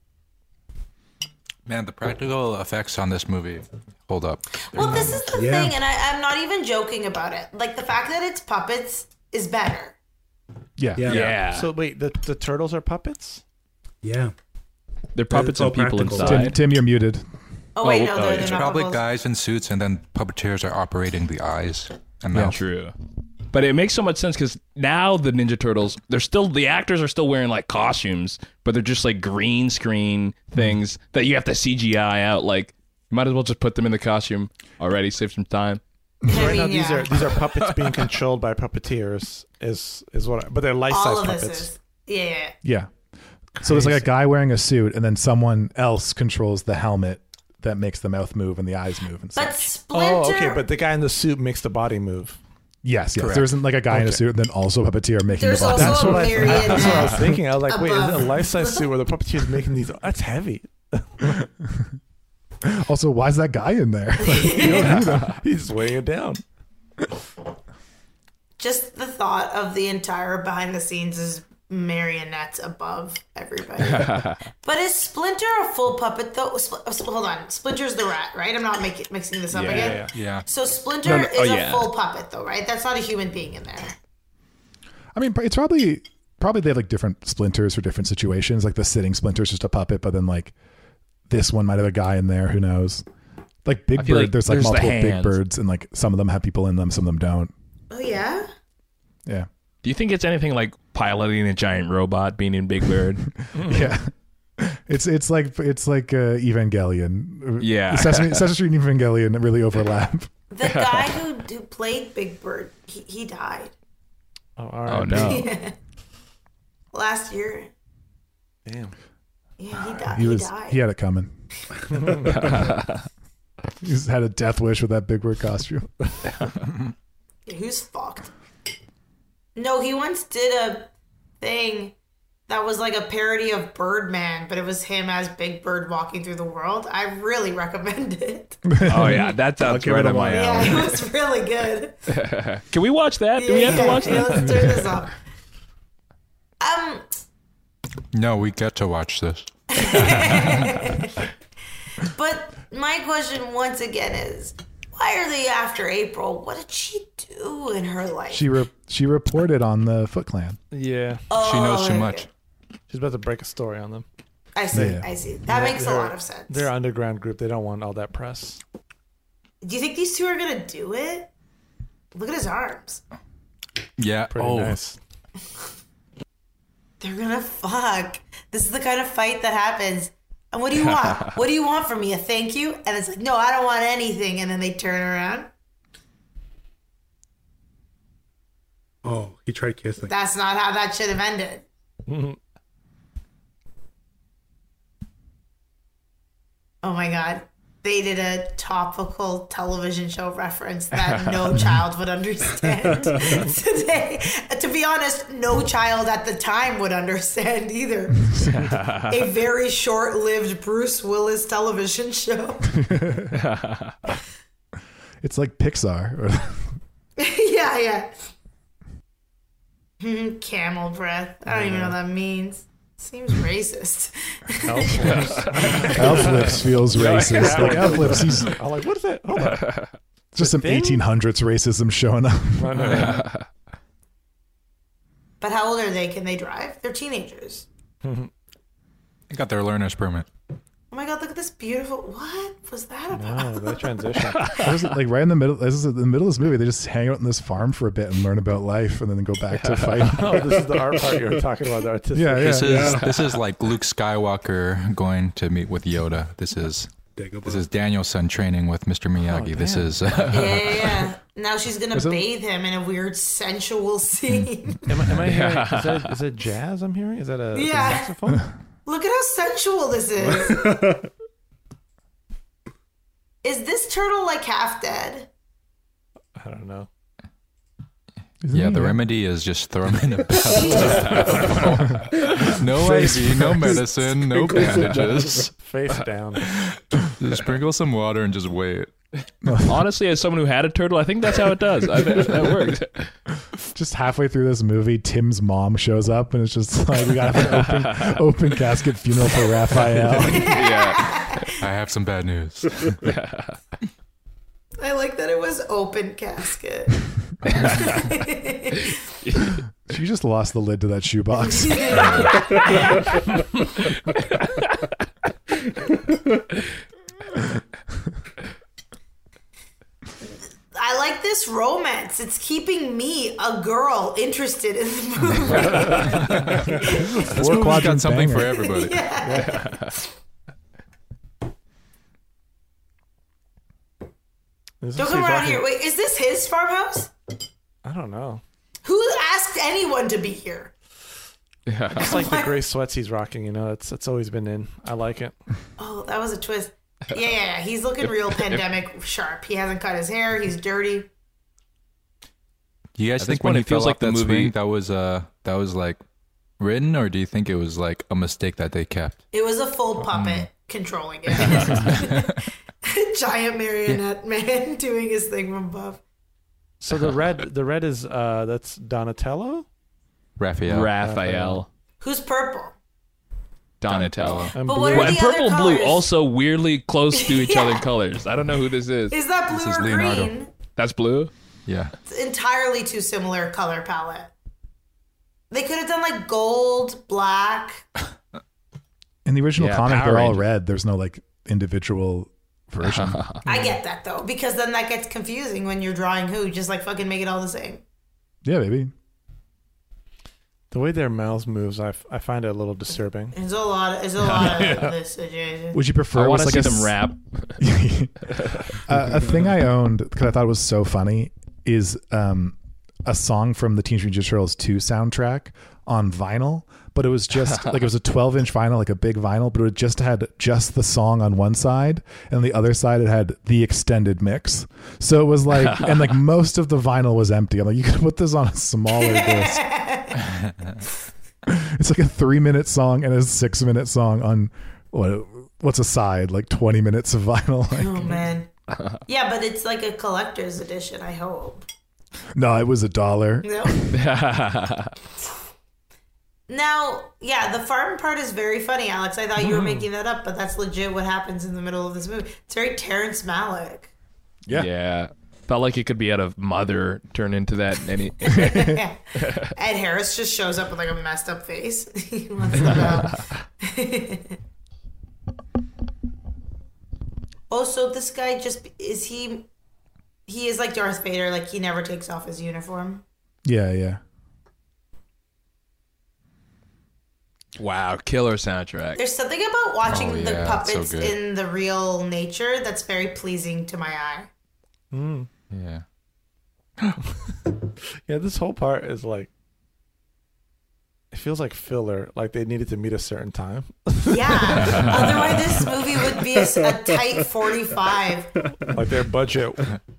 Man, the practical effects on this movie hold up. Well, this is the thing, and I'm not even joking about it. Like, the fact that it's puppets is better. Yeah. Yeah. So wait, the turtles are puppets? Yeah. They're puppets all and people practical. inside. Tim, you're muted. Oh, wait, no, oh, they're yeah. It's not probably puppets. guys in suits, and then puppeteers are operating the eyes and Yeah. mouth. True. But it makes so much sense because now the Ninja Turtles, the actors are still wearing like costumes, but they're just like green screen things that you have to CGI out. Like, you might as well just put them in the costume already, save some time. I Right now, mean, yeah. these are puppets being controlled by puppeteers. Is what? But they're life All size of puppets. this is... Yeah. Yeah. So there's like a guy wearing a suit, and then someone else controls the helmet that makes the mouth move and the eyes move and But such. Splinter... Oh, okay. But the guy in the suit makes the body move. Yes. Correct. There isn't like a guy in a Okay. suit and then also a puppeteer making There's the body. also move. a marionette That's what I was thinking. I was like, wait, is it a above. life size suit where the puppeteer is making these? That's heavy. Also, why is that guy in there? Like, you don't need him. He's weighing it down. Just the thought of the entire behind the scenes is marionettes above everybody. But is Splinter a full puppet though? Hold on, Splinter's the rat, right? I'm not mixing this up again. Yeah. So Splinter No, no, is oh, a yeah. full puppet though, right? That's not a human being in there. I mean, it's probably they have like different splinters for different situations. Like the sitting splinter's just a puppet, but then like this one might have a guy in there. Who knows? Like Big I feel Bird, like there's like there's the multiple Big hands. Birds, and like some of them have people in them, some of them don't. Oh yeah. Yeah, Do you think it's anything like piloting a giant robot, being in Big Bird? yeah. It's like Evangelion. Yeah. Sesame Street and Evangelion really overlap. The guy who played Big Bird, he died Oh, all Oh right. no. last year. Damn. Yeah, he died. He had it coming. He's had a death wish with that Big Bird costume. Who's fucked? No, he once did a thing that was like a parody of Birdman, but it was him as Big Bird walking through the world. I really recommend it. Oh yeah, that sounds give right it a on my watch. alley. Yeah, it was really good. Can we watch that? Do we have to watch Yeah, that? let's turn this off. No, we get to watch this. But my question once again is, why are they after April? What did she do in her life? She reported on the Foot Clan. Yeah. She knows too much. She's about to break a story on them. I see. Yeah. I see. That makes a lot of sense. They're an underground group. They don't want all that press. Do you think these two are gonna do it? Look at his arms. Yeah. Pretty nice. They're gonna fuck. This is the kind of fight that happens. And what do you want? What do you want from me? A thank you? And it's like, no, I don't want anything. And then they turn around. Oh, he tried kissing. That's not how that should have ended. Oh my God. They did a topical television show reference that no child would understand today. To be honest, no child at the time would understand either. A very short-lived Bruce Willis television show. It's like Pixar. Yeah. Camel breath. I don't even know what that means. Seems racist. Elf Lips feels racist. Like Elf Lips, he's I'm like, what is that? Hold on. just some 1800s racism showing up. But how old are they? Can they drive? They're teenagers. They got their learner's permit. Oh my God, look at this beautiful... What was that about? No, that transition. It was like right in the middle. This is in the middle of this movie. They just hang out in this farm for a bit and learn about life, and then go back to fighting. Oh, this is the art part you were talking about. The artistic. Yeah. This is like Luke Skywalker going to meet with Yoda. This is Danielson training with Mr. Miyagi. This is Yeah. Now she's gonna bathe him in a weird sensual scene. Am I hearing? Is it jazz? I'm hearing. Is that a saxophone? Look at how sensual this is. Is this turtle like half dead? I don't know. the remedy is just throw him in a bathtub. No IV, no medicine, no bandages. Face down. Just sprinkle some water and just wait. Honestly, as someone who had a turtle, I think that's how it does. I bet that works. Just halfway through this movie, Tim's mom shows up, and it's just like, we got an open casket funeral for Raphael. Yeah. I have some bad news. I like that it was open casket. She just lost the lid to that shoebox. I like this romance. It's keeping me, a girl, interested in the movie. This movie's got something for everybody. Don't come around here. Wait, is this his farmhouse? I don't know. Who asked anyone to be here? It's like the gray sweats he's rocking. You know, it's always been in. I like it. Oh, that was a twist. Yeah. He's looking real pandemic sharp. He hasn't cut his hair. He's dirty. Do you guys think when he feels like that swing, that was like written, or do you think it was like a mistake that they kept? It was a full puppet controlling it. Giant marionette man doing his thing from above. So the red is that's Donatello? Raphael. Who's purple? Donatello. But what are the and purple other and blue colors? also weirdly close to each other in colors. I don't know who this is. Is that blue or Leonardo. green? That's blue? Yeah. It's entirely too similar color palette. They could have done like gold, black. In the original comic, Power they're all Rangers. red. There's no like individual version. I get that though, because then that gets confusing when you're drawing who. Just like fucking make it all the same. Yeah, maybe. The way their mouths moves, I find it a little disturbing. There's a lot of this situation. Would you prefer? I want to was see like them rap. A thing I owned because I thought it was so funny is a song from the Teenage Mutant Ninja Turtles 2 soundtrack on vinyl, but it was just like it was a 12-inch vinyl, like a big vinyl, but it just had just the song on one side, and on the other side it had the extended mix. So it was like, and like most of the vinyl was empty. I'm like, you could put this on a smaller disc. It's like a 3-minute song and a 6-minute song on what's a side, like 20 minutes of vinyl. Like, Oh man. Yeah, but it's like a collector's edition, I hope. no, it was $1. No. Now, yeah, the farm part is very funny, Alex. I thought you were making that up, but that's legit what happens in the middle of this movie. It's very Terrence Malick. Yeah. Felt like it could be out of Mother, turn into that. Yeah. Ed Harris just shows up with like a messed up face. He wants to know. Oh, so this guy he is like Darth Vader, like he never takes off his uniform. Yeah. Wow, killer soundtrack. There's something about watching the puppets so good. in the real nature that's very pleasing to my eye. Yeah. Yeah, this whole part is like, it feels like filler. Like they needed to meet a certain time. Yeah. Otherwise, this movie would be a tight 45. Like their budget.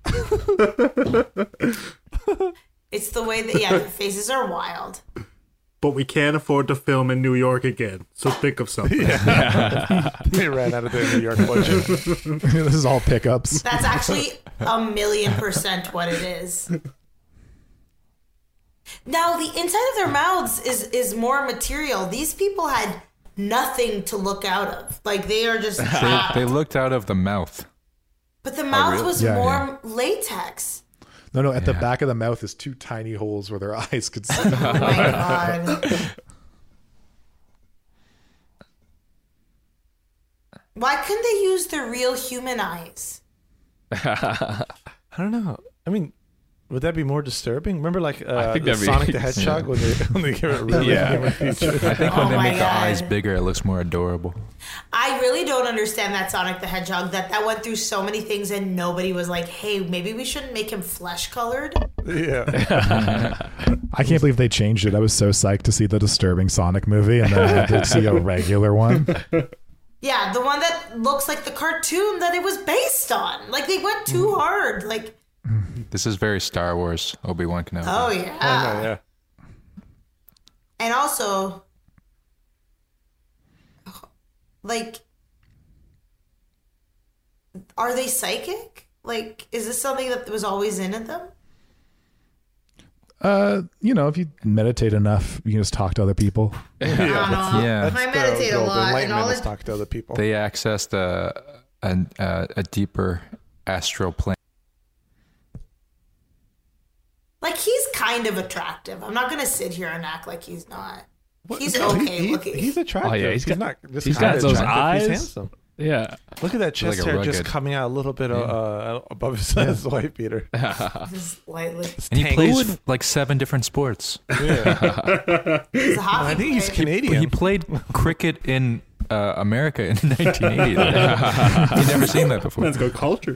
It's the way that, the faces are wild. But we can't afford to film in New York again, so think of something. They ran out of their New York budget. This is all pickups. That's actually 1,000,000% what it is. Now, the inside of their mouths is more material. These people had nothing to look out of. Like, they are just trapped. They looked out of the mouth. But the mouth really? was more latex. No, at the back of the mouth is 2 tiny holes where their eyes could see. Oh my God. Why couldn't they use the real human eyes? I don't know. I mean, would that be more disturbing? Remember, like I think that'd be- Sonic the Hedgehog when they give it really human features. I think when they my make the God. eyes bigger, it looks more adorable. I really don't understand that Sonic the Hedgehog, that went through so many things and nobody was like, hey, maybe we shouldn't make him flesh colored. Yeah. I can't believe they changed it. I was so psyched to see the disturbing Sonic movie, and then I had to see a regular one. Yeah, the one that looks like the cartoon that it was based on. Like, they went too hard. Like, This is very Star Wars, Obi-Wan Kenobi. oh yeah. I know, yeah. And also, like, are they psychic? Like, is this something that was always in them? If you meditate enough, you can just talk to other people. I don't know. Yeah. I meditate a lot. And all Let's it, talk to other people. They accessed a deeper astral plane. like, he's kind of attractive. I'm not going to sit here and act like he's not. He's No, okay looking. He's attractive. Oh, yeah, he's got- not just he's got kinda those attractive. eyes. He's handsome. Yeah. Look at that chest like a hair just rugged- coming out a little bit above his white beater. Just lightly. And he Tank. plays like 7 different sports. He's a hockey I think he's player. Canadian. He played cricket in America in 1980. You've never seen that before. Let's go culture.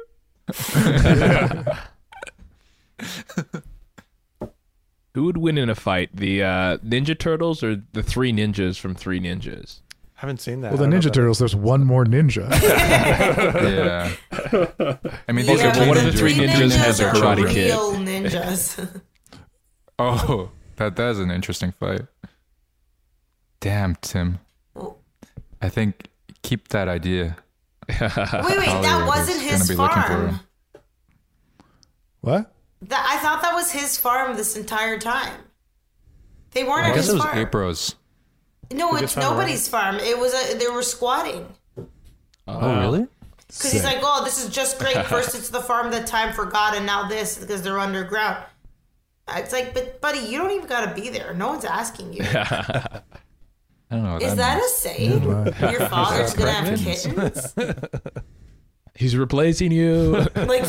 Who would win in a fight? The Ninja Turtles or the 3 ninjas from 3 Ninjas? Haven't seen that. Well, the I don't know Ninja about Turtles, there's one more ninja. Yeah. I mean, these Yeah, are but one of the the 3 ninjas has a are karate kid. real ninjas. Oh, that is an interesting fight. Damn, Tim. I think keep that idea. Wait, that Hollywood wasn't is his gonna be looking for farm. him. What? I thought that was his farm this entire time. They weren't I at guess his it was farm. April's. No, it's nobody's farm. It was they were squatting. Oh, really? Because he's like, oh, this is just great. First it's the farm that time forgot, and now this because they're underground. It's like, but buddy, you don't even gotta be there. No one's asking you. I don't know. What Is that that a means. saying? Your father's gonna have kittens? He's replacing you. Like,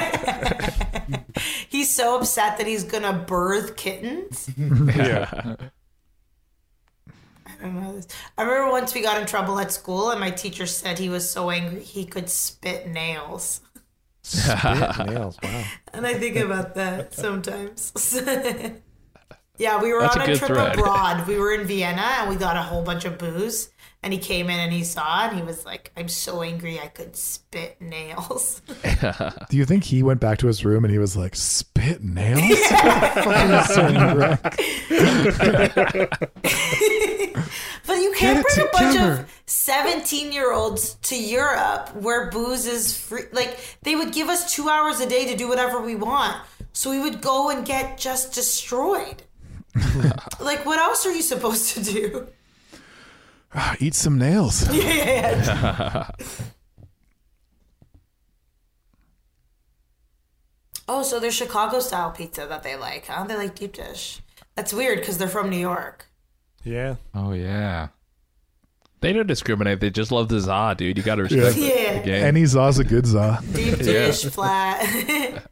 he's so upset that he's gonna birth kittens. Yeah. I don't know this. I remember once we got in trouble at school, and my teacher said he was so angry he could spit nails. Spit nails. Wow. And I think about that sometimes. Yeah, we were That's on a a good trip thread. abroad. We were in Vienna, and we got a whole bunch of booze. And he came in and he saw it, and he was like, I'm so angry I could spit nails. Do you think he went back to his room and he was like, spit nails? Fucking son wreck. But you can't Get it bring a bunch together. of 17-year-olds to Europe where booze is free. Like, they would give us 2 hours a day to do whatever we want. So we would go and get just destroyed. Like, what else are you supposed to do? Eat some nails. Oh, so there's Chicago-style pizza that they like, huh? They like deep dish. That's weird because they're from New York. Yeah. Oh yeah. They don't discriminate. They just love the za, dude. You got to respect Yeah. the game. Any za's a good za. Deep dish, flat.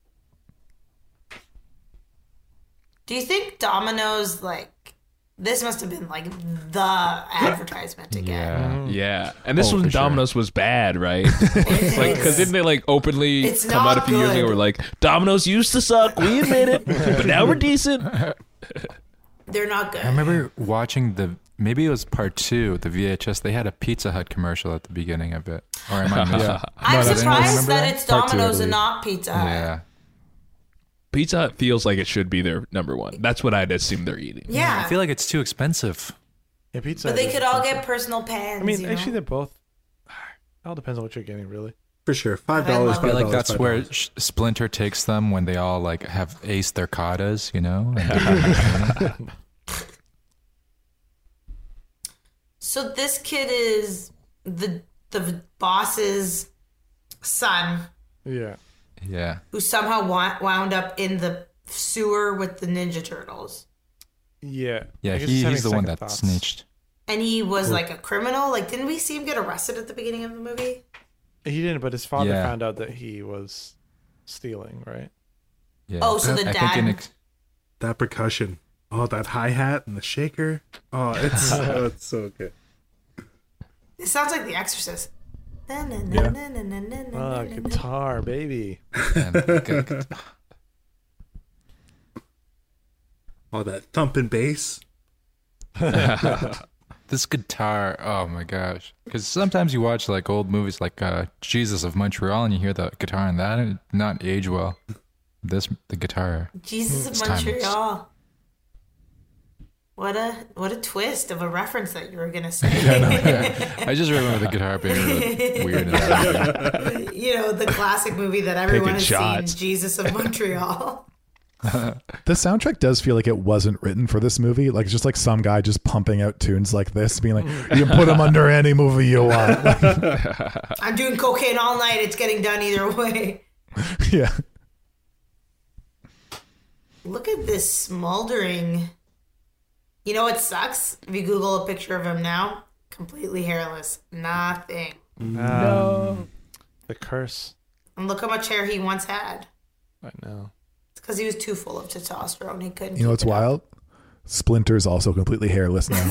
Do you think Domino's, like, this must have been, like, the advertisement to get? Yeah. Yeah, and this Oh, one for sure. Domino's was bad, right? Like, because didn't they like openly It's come out a not few years good. ago? We're like, Domino's used to suck. We admit it, but now we're decent. They're not good. I remember watching maybe it was part 2, the VHS. They had a Pizza Hut commercial at the beginning of it. Or am I missing? I'm No, does anyone surprised remember that it's Part two, I Domino's and believe. not Pizza Hut. Yeah. Pizza Hut feels like it should be their number one. That's what I'd assume they're eating. Yeah. I feel like it's too expensive. Yeah, pizza. But they is could all expensive. get personal pans. I mean, you actually, know? they're both. It all depends on what you're getting, really. For sure. $5. I love I feel like $5, that's $5. where Splinter takes them when they all like have aced their katas, you know? So this kid is the boss's son, Yeah. Yeah. who somehow wound up in the sewer with the Ninja Turtles. Yeah. Yeah, I guess he's having he's the one second that thoughts. snitched. And he was like a criminal. Like, didn't we see him get arrested at the beginning of the movie? He didn't, but his father Yeah. found out that he was stealing, right? Yeah. Oh, so the I dad- think in That percussion. Oh, that hi-hat and the shaker. Oh, it's so good. It sounds like The Exorcist. Ah, Yeah. guitar, baby. Oh, that thumping bass. this guitar, oh my gosh. Because sometimes you watch like old movies like Jesus of Montreal and you hear the guitar in that and it did not age well. The guitar. Jesus It's of timeless. Montreal. What a twist of a reference that you were gonna say. I just remember the guitar being really weird in that movie. You know, the classic movie that everyone has shots. seen, Jesus of Montreal. The soundtrack does feel like it wasn't written for this movie. Like, it's just like some guy just pumping out tunes like this, being like, you can put them under any movie you want. I'm doing cocaine all night. It's getting done either way. Yeah. Look at this smoldering. You know what sucks? If you Google a picture of him now, completely hairless. Nothing. No. The curse. And look how much hair he once had. I know. It's because he was too full of testosterone. He couldn't. You know keep what's it up. wild? Splinter's also completely hairless now.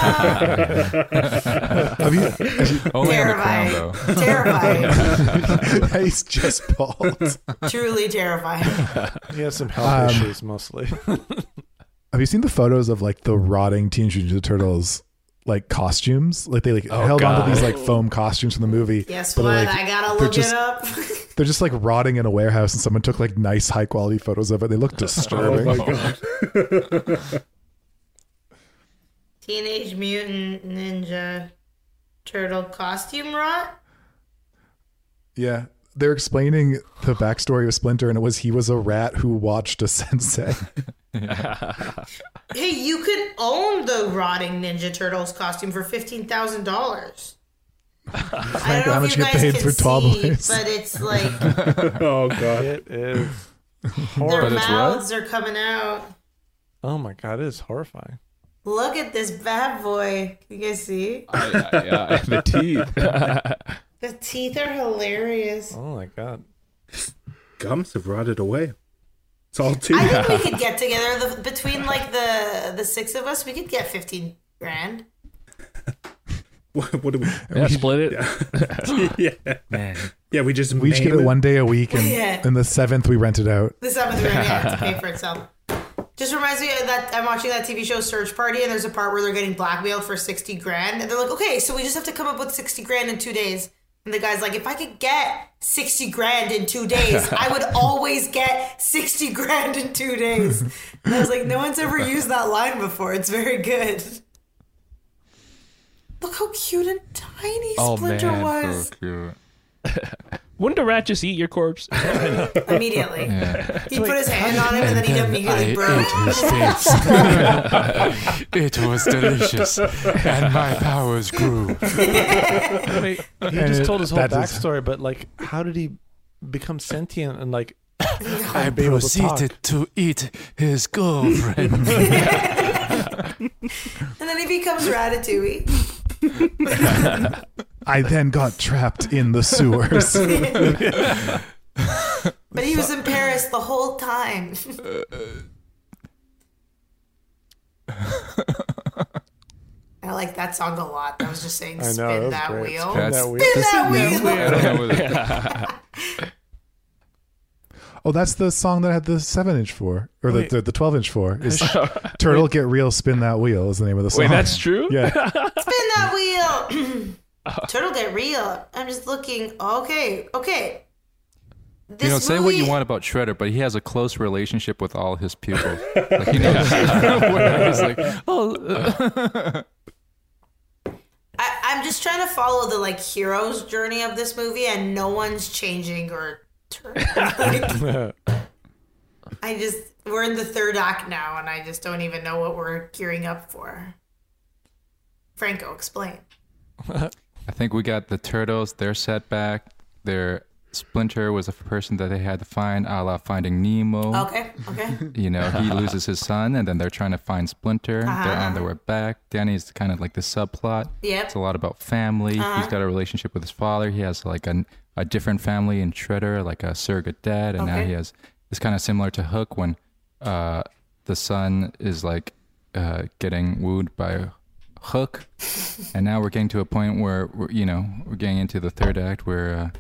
Have you, Only on the crown, Terrifying. though. Terrifying. he's just bald. Truly terrifying. He has some health Um, issues mostly. Have you seen the photos of like the rotting Teenage Mutant Ninja Turtles like costumes? Like they held God. onto these like foam costumes from the movie. Guess but what? they're, like, I gotta they're look just- it up. They're just like rotting in a warehouse, and someone took like nice high quality photos of it. They look disturbing. Oh my god. Teenage Mutant Ninja Turtle costume rot? Yeah. They're explaining the backstory of Splinter, and it was he was a rat who watched a sensei. Hey, you could own the rotting Ninja Turtles costume for $15,000. I don't know how if much you you get guys paid can for Tall see, Boys? but it's like Oh god. It is their horrible. But it's what? mouths are coming out. Oh my god, it is horrifying. Look at this bad boy. Can you guys see? Yeah, and the teeth. The teeth are hilarious. Oh my god. Gums have rotted away. It's all teeth. I think we could get together between like the six of us. We could get 15 grand. What do we? Yeah, split it. Yeah. Man. Yeah, we just We each get maim it one day a week, and Yeah. and the 7th we rent it out. The seventh grand, yeah, to pay for itself. Just reminds me of that I'm watching that TV show Search Party, and there's a part where they're getting blackmailed for 60 grand, and they're like, okay, so we just have to come up with 60 grand in 2 days. And the guy's like, if I could get 60 grand in 2 days, I would always get 60 grand in 2 days. And I was like, no one's ever used that line before. It's very good. Look how cute and tiny Oh Splinter man, was. so cute. Wouldn't a rat just eat your corpse? Immediately. Yeah. He put his hand on him and then he immediately broke. It was delicious, and my powers grew. Wait, he just told his whole that is- backstory, but like, how did he become sentient and like? I be able to talk? proceeded to eat his girlfriend. And then he becomes Ratatouille. I then got trapped in the sewers. But he was in Paris the whole time. I like that song a lot. I was just saying, I know, spin that that was great. wheel. That's- Spin that wheel. I don't know what Oh, that's the song that I had the 7-inch for, or Wait. the 12-inch for. Is Turtle Get Real, Spin That Wheel is the name of the song. Wait, that's true? Yeah. Spin that wheel. Turtle get real. I'm just looking. Okay. This say what movie- you want about Shredder, but he has a close relationship with all his pupils. Like, he knows where he's like, oh. I'm just trying to follow the like hero's journey of this movie, and no one's changing or turning. Like, we're in the third act now, and I just don't even know what we're gearing up for. Franco, explain. I think we got the turtles, their setback. Their Splinter was a person that they had to find, a la Finding Nemo. Okay. You know, he loses his son, and then they're trying to find Splinter. They're on their way back. Danny's kind of like the subplot. Yep. It's a lot about family. He's got a relationship with his father. He has like a different family in Shredder, like a surrogate dad, and now he has. It's kind of similar to Hook when the son is like getting wooed by Hook, and now we're getting to a point where we're getting into the third act where.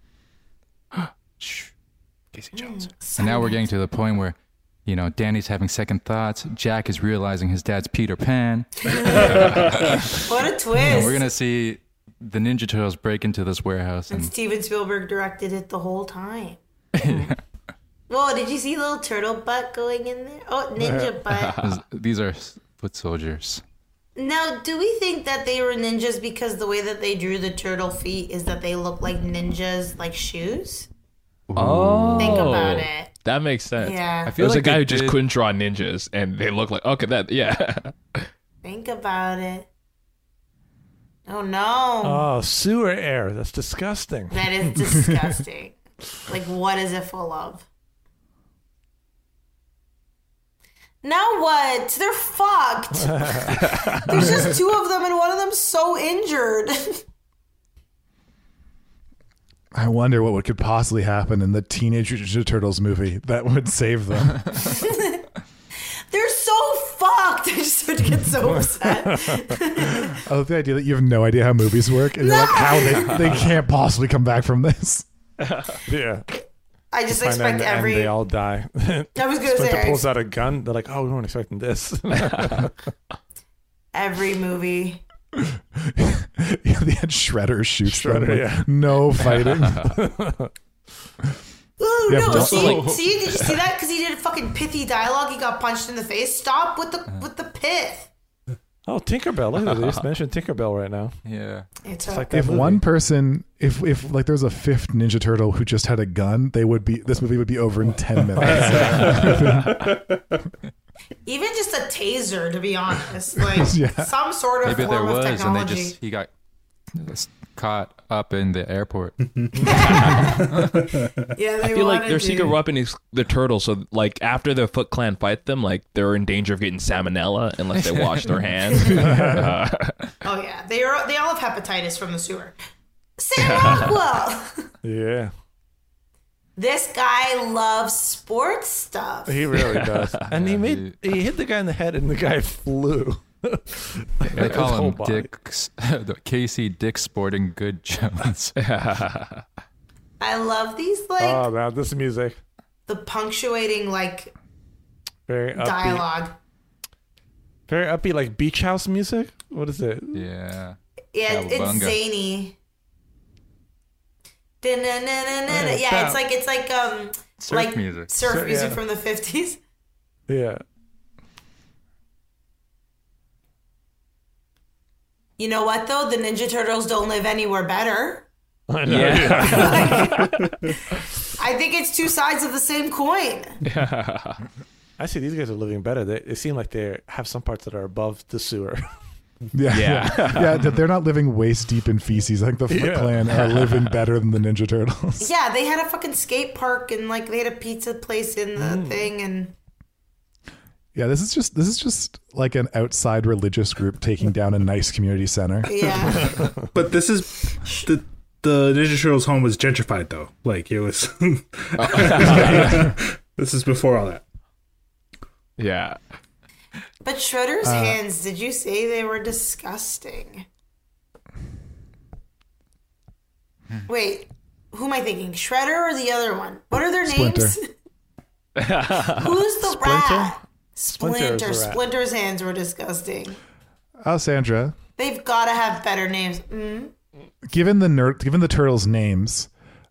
Casey Jones. And now we're getting to the point where, Danny's having second thoughts. Jack is realizing his dad's Peter Pan. What a twist. And we're going to see the Ninja Turtles break into this warehouse. And And Steven Spielberg directed it the whole time. Whoa, did you see little turtle butt going in there? Oh, ninja butt. these are foot soldiers. Now, do we think that they were ninjas because the way that they drew the turtle feet is that they look like ninjas, like shoes? Oh, Think about it. That makes sense. Yeah. I feel There's like a guy they who just did- couldn't draw ninjas, and they look like yeah. Think about it. Oh, no. Oh, sewer air. That's disgusting. That is disgusting. Like, what is it full of? Now what? They're fucked. There's just two of them, and one of them's so injured. I wonder what could possibly happen in the Teenage Mutant Ninja Turtles movie that would save them. They're so fucked. I just would get so upset. I love the idea that you have no idea how movies work, and you're like, how they can't possibly come back from this. Yeah. I just Find expect out and every. they all die. I was gonna Splinter say pulls out a gun. They're like, oh, we weren't expecting this. every movie. Yeah, the Shredder shoots them. Shredder, Like, yeah. no fighting. Oh Yeah, no! but See, also- did you see that? Because he did fucking pithy dialogue. He got punched in the face. Stop with the pith. Oh, Tinkerbell. Look at this. Just mentioned Tinkerbell right now. Yeah. It's It's a, like that If movie. one person, if like there was a fifth Ninja Turtle who just had a gun, this movie would be over in 10 minutes. even just a taser, to be honest, like Yeah. some sort of Maybe there form of was, and technology. he got caught up in the airport. Yeah, they I feel like wanted their to. secret weapon is the turtle. So, like, after the Foot Clan fight them, like, they're in danger of getting salmonella unless they wash their hands. Oh yeah, they all have hepatitis from the sewer. Sam Rockwell. Yeah. This guy loves sports stuff. He really does. And Yeah, he hit the guy in the head, and the guy flew. They His call whole him body. Casey Dick Sporting Good Jones. I love these like Oh, man, this music. the punctuating like Very upbeat. dialogue. Very upbeat, like beach house music. What is it? Yeah. Yeah, it's Cowabunga. zany. Da-na-na-na-na-na. Yeah, it's like Surf like music. surf music yeah. from the 50s. Yeah. You know what though? The Ninja Turtles don't live anywhere better. I know. Yeah. I think it's two sides of the same coin. I see these guys are living better. They seem like they have some parts that are above the sewer. Yeah. They're not living waist deep in feces. I think the Foot Clan are living better than the Ninja Turtles. Yeah, they had a fucking skate park and like they had a pizza place in the thing and. Yeah, this is just like an outside religious group taking down a nice community center. Yeah. But this is the Ninja Turtles home was gentrified though. Like it was. This is before all that. Yeah. But Shredder's hands, did you say they were disgusting? Wait, who am I thinking? Shredder or the other one? What are their names? Who's the rat? Splinter is the rat. Splinter's hands were disgusting. Oh, Sandra. They've got to have better names. Given the turtles' names,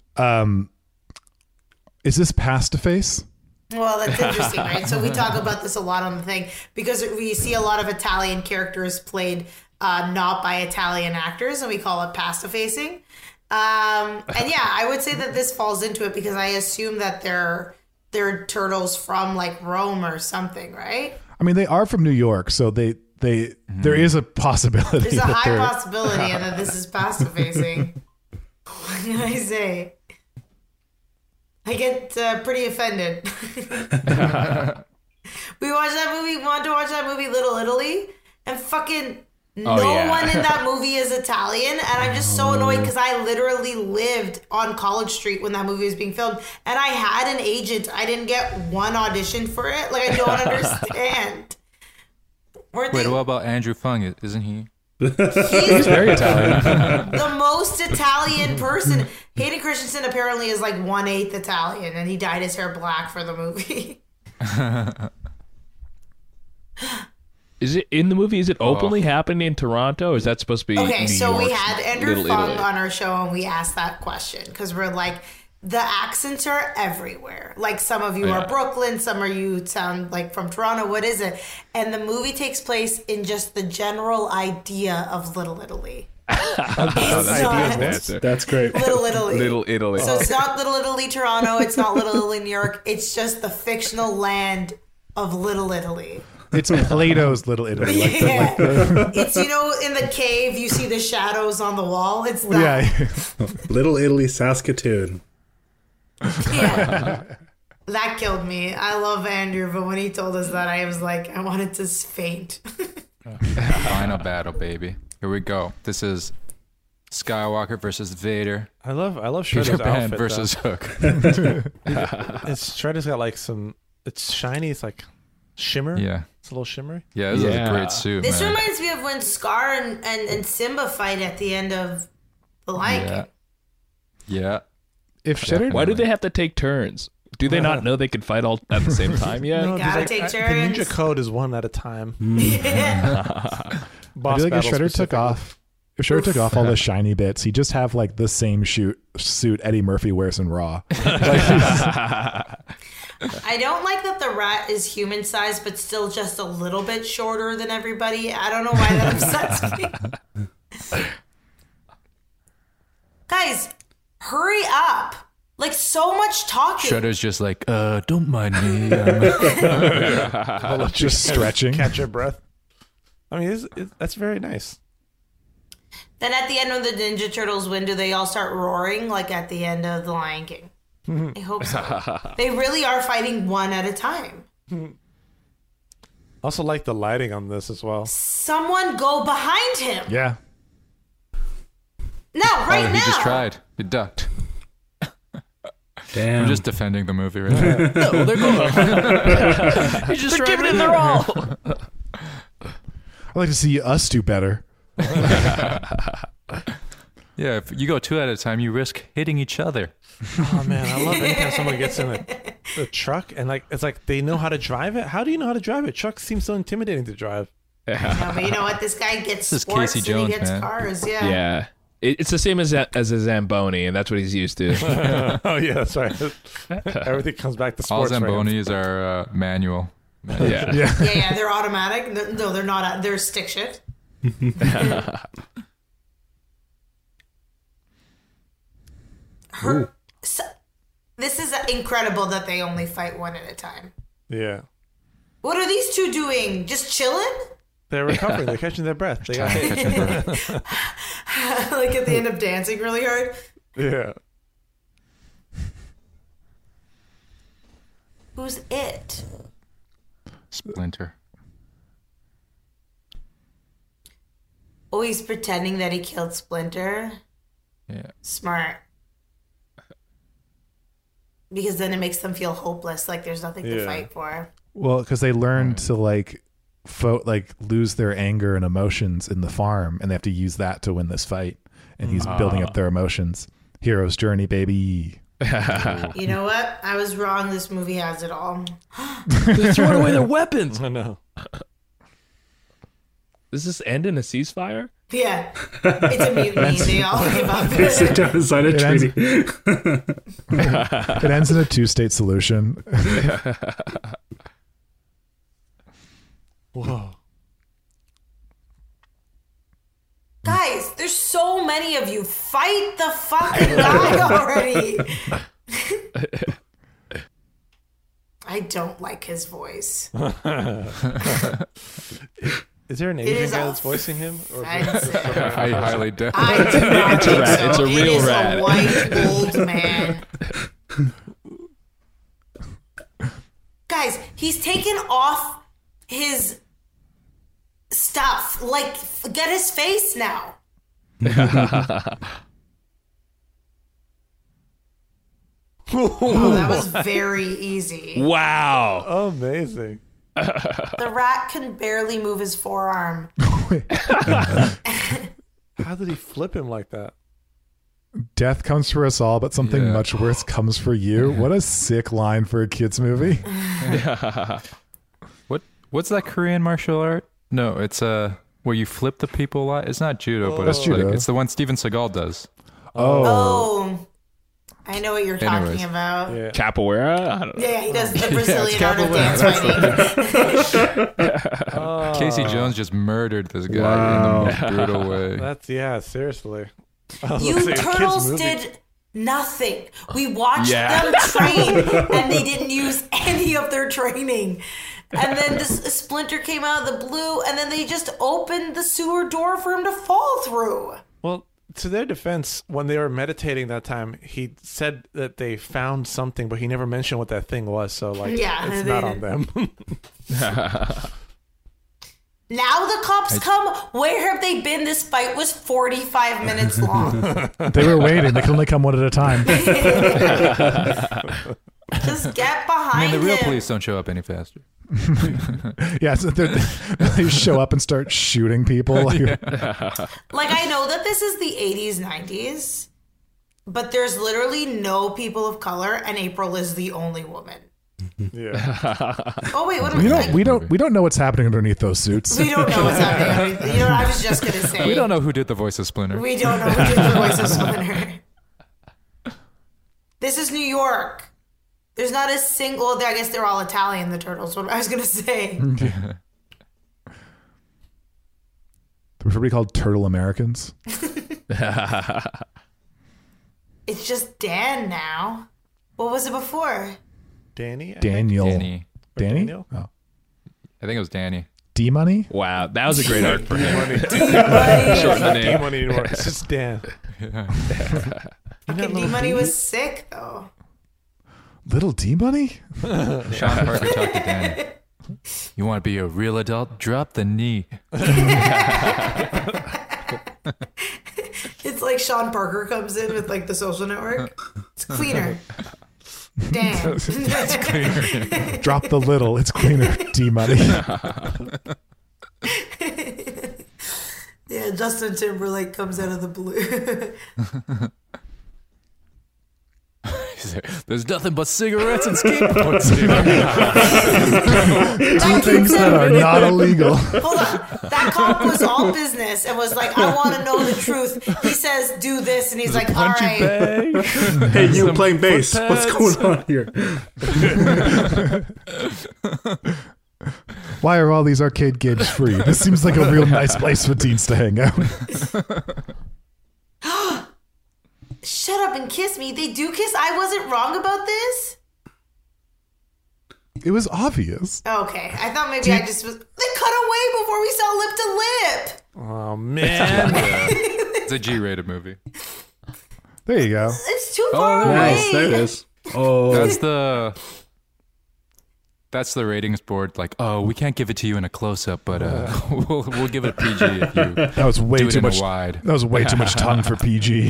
is this Pastiface? Well, that's interesting, right? So we talk about this a lot on the thing because we see a lot of Italian characters played not by Italian actors, and we call it pasta-facing. And yeah, I would say that this falls into it because I assume that they're turtles from like Rome or something, right? I mean, they are from New York, so there is a possibility. There's a high possibility that this is pasta-facing. What can I say? I get pretty offended. We wanted to watch that movie Little Italy, and fucking no one in that movie is Italian, and I'm just so annoyed because I literally lived on College Street when that movie was being filmed, and I had an agent. I didn't get one audition for it. Like, I don't understand. Wait, what about Andrew Fung? Isn't he? He's very Italian. The most Italian person. Hayden Christensen apparently is like 1/8 Italian, and he dyed his hair black for the movie. Is it in the movie? Is it openly happening in Toronto? Or is that supposed to be Okay, New so we York's had Andrew Little Fung Italy? on our show, and we asked that question because we're like, the accents are everywhere. Like, some of you are Brooklyn, some of you sound like from Toronto. What is it? And the movie takes place in just the general idea of Little Italy. That's great. Little Italy. Little Italy. So it's not Little Italy, Toronto. It's not Little Italy, New York. It's just the fictional land of Little Italy. It's Plato's Little Italy. It's, in the cave, you see the shadows on the wall. It's that. Yeah. Little Italy, Saskatoon. Yeah. That killed me. I love Andrew, but when he told us that, I was like, I wanted to faint. Final battle, baby. Here we go. This is Skywalker versus Vader. I love Peter Shredder's Pan outfit versus Hook. Shredder's got like it's shiny. It's like shimmer. Yeah. It's a little shimmery. Yeah, this is a great suit, This man. reminds me of when Scar and Simba fight at the end of The Lion King. Yeah. If Shredder, Why do they have to take turns? Do they not know they can fight all at the same time yet? No, Gotta there's take the turns. ninja code is one at a time. I Boss feel like if battle Shredder specifically. took off all the shiny bits, he'd just have like the same suit Eddie Murphy wears in Raw. I don't like that the rat is human sized, but still just a little bit shorter than everybody. I don't know why that upsets me. Guys, hurry up. Like, so much talking. Shredder's just like, don't mind me. Just stretching. Catch your breath. I mean, that's very nice. Then at the end when the Ninja Turtles win, do they all start roaring like at the end of The Lion King? I hope so. They really are fighting one at a time. Also like the lighting on this as well. Someone go behind him. Yeah. No, right He now. just tried. He ducked. Damn. I'm just defending the movie right now. No, they're going. They're giving it their all. I'd like to see us do better. Yeah, if you go two at a time, you risk hitting each other. Oh man, I love anytime someone gets in a truck and like it's like they know how to drive it. How do you know how to drive it? Trucks seem so intimidating to drive. No, but you know what? This guy gets This is sports Casey and he Jones, gets man. cars. Yeah. Yeah. It's the same as a Zamboni, and that's what he's used to. Oh yeah, that's right. Everything comes back to All sports. for him. Zambonis are manual. Yeah. Yeah, they're automatic. No, they're not. They're stick shift. This is incredible that they only fight one at a time. Yeah. What are these two doing? Just chilling? They're recovering. They're catching their breath. They got hit. Like at the end of dancing really hard? Yeah. Who's it? Splinter. Oh, he's pretending that he killed Splinter? Yeah. Smart. Because then it makes them feel hopeless, like there's nothing to fight for. Well, because they learn to lose their anger and emotions in the farm, and they have to use that to win this fight. And he's building up their emotions. Hero's journey, baby. You know what? I was wrong. This movie has it all. They're throwing away their weapons. I know. Does this end in a ceasefire? Yeah. It's a mutiny. They all give up. They sit down and sign a treaty. It ends in a 2-state solution. Whoa. Guys, there's so many of you. Fight the fucking guy already. I don't like his voice. Is there an It Asian is guy that's voicing him? Or offensive. I highly doubt. I do not It's a think rat. so. It's a real It is rat. a white old man. Guys, he's taken off his stuff. Like, get his face now. Oh, that was very easy. Wow. Amazing. The rat can barely move his forearm. How did he flip him like that? Death comes for us all, but something Yeah. much worse comes for you. What a sick line for a kid's movie. What's that Korean martial art? No, it's where you flip the people a lot. It's not judo, but That's it's judo. like it's the one Steven Seagal does. Oh, I know what you're talking Anyways. about. Yeah. Capoeira? I don't know. Yeah, he does the Brazilian art of capoeira. dance fighting. Casey Jones just murdered this guy in the most brutal way. That's seriously. You turtles did nothing. We watched Yeah. them train, and they didn't use any of their training. And then this Splinter came out of the blue, and then they just opened the sewer door for him to fall through. Well, to their defense, when they were meditating that time, he said that they found something, but he never mentioned what that thing was. So, like, Yeah, it's they not on didn't. them. Now the cops come. Where have they been? This fight was 45 minutes long. They were waiting. They can only come one at a time. Just get I behind mean, the real him. police don't show up any faster. Yeah, so they show up and start shooting people. Like, I know that this is the 80s, 90s, but there's literally no people of color, and April is the only woman. Yeah. Oh wait, what? We don't know what's happening underneath those suits. We don't know what's happening. You know what I was just gonna say? We don't know who did the voice of Splinter. We don't know who did the voice of Splinter. This is New York. There's not a single. I guess they're all Italian. The turtles. What I was gonna say. They're probably called Turtle Americans. It's just Dan now. What was it before? Danny? Daniel. Danny. Danny? Daniel? Oh. I think it was Danny. D-Money? Wow, that was a great arc for him. Short the name. D-Money anymore. It's just Dan. Fucking D-Money was sick though. Little D-Money? Sean Parker talked to Danny. You want to be a real adult? Drop the knee. It's like Sean Parker comes in with like The Social Network. It's cleaner. Damn. Drop the little. It's cleaner. D-Money. Yeah, Justin Timberlake comes out of the blue. There's nothing but cigarettes and skateboards here. Two things that are not illegal. Hold on. That cop was all business and was like, I want to know the truth. He says, do this. And he's like, all right. Bag. Hey, you playing bass? What's going on here? Why are all these arcade games free? This seems like a real nice place for teens to hang out. Shut up and kiss me. They do kiss. I wasn't wrong about this. It was obvious. Okay, I thought maybe I just was. They cut away before we saw lip to lip. Oh man, It's a G-rated movie. There you go. It's too far away. Nice, there it is. Oh, That's the ratings board. Like, oh, we can't give it to you in a close-up, but we'll give it a PG if you That was way do it too in a much. wide. That was way too much tongue for PG.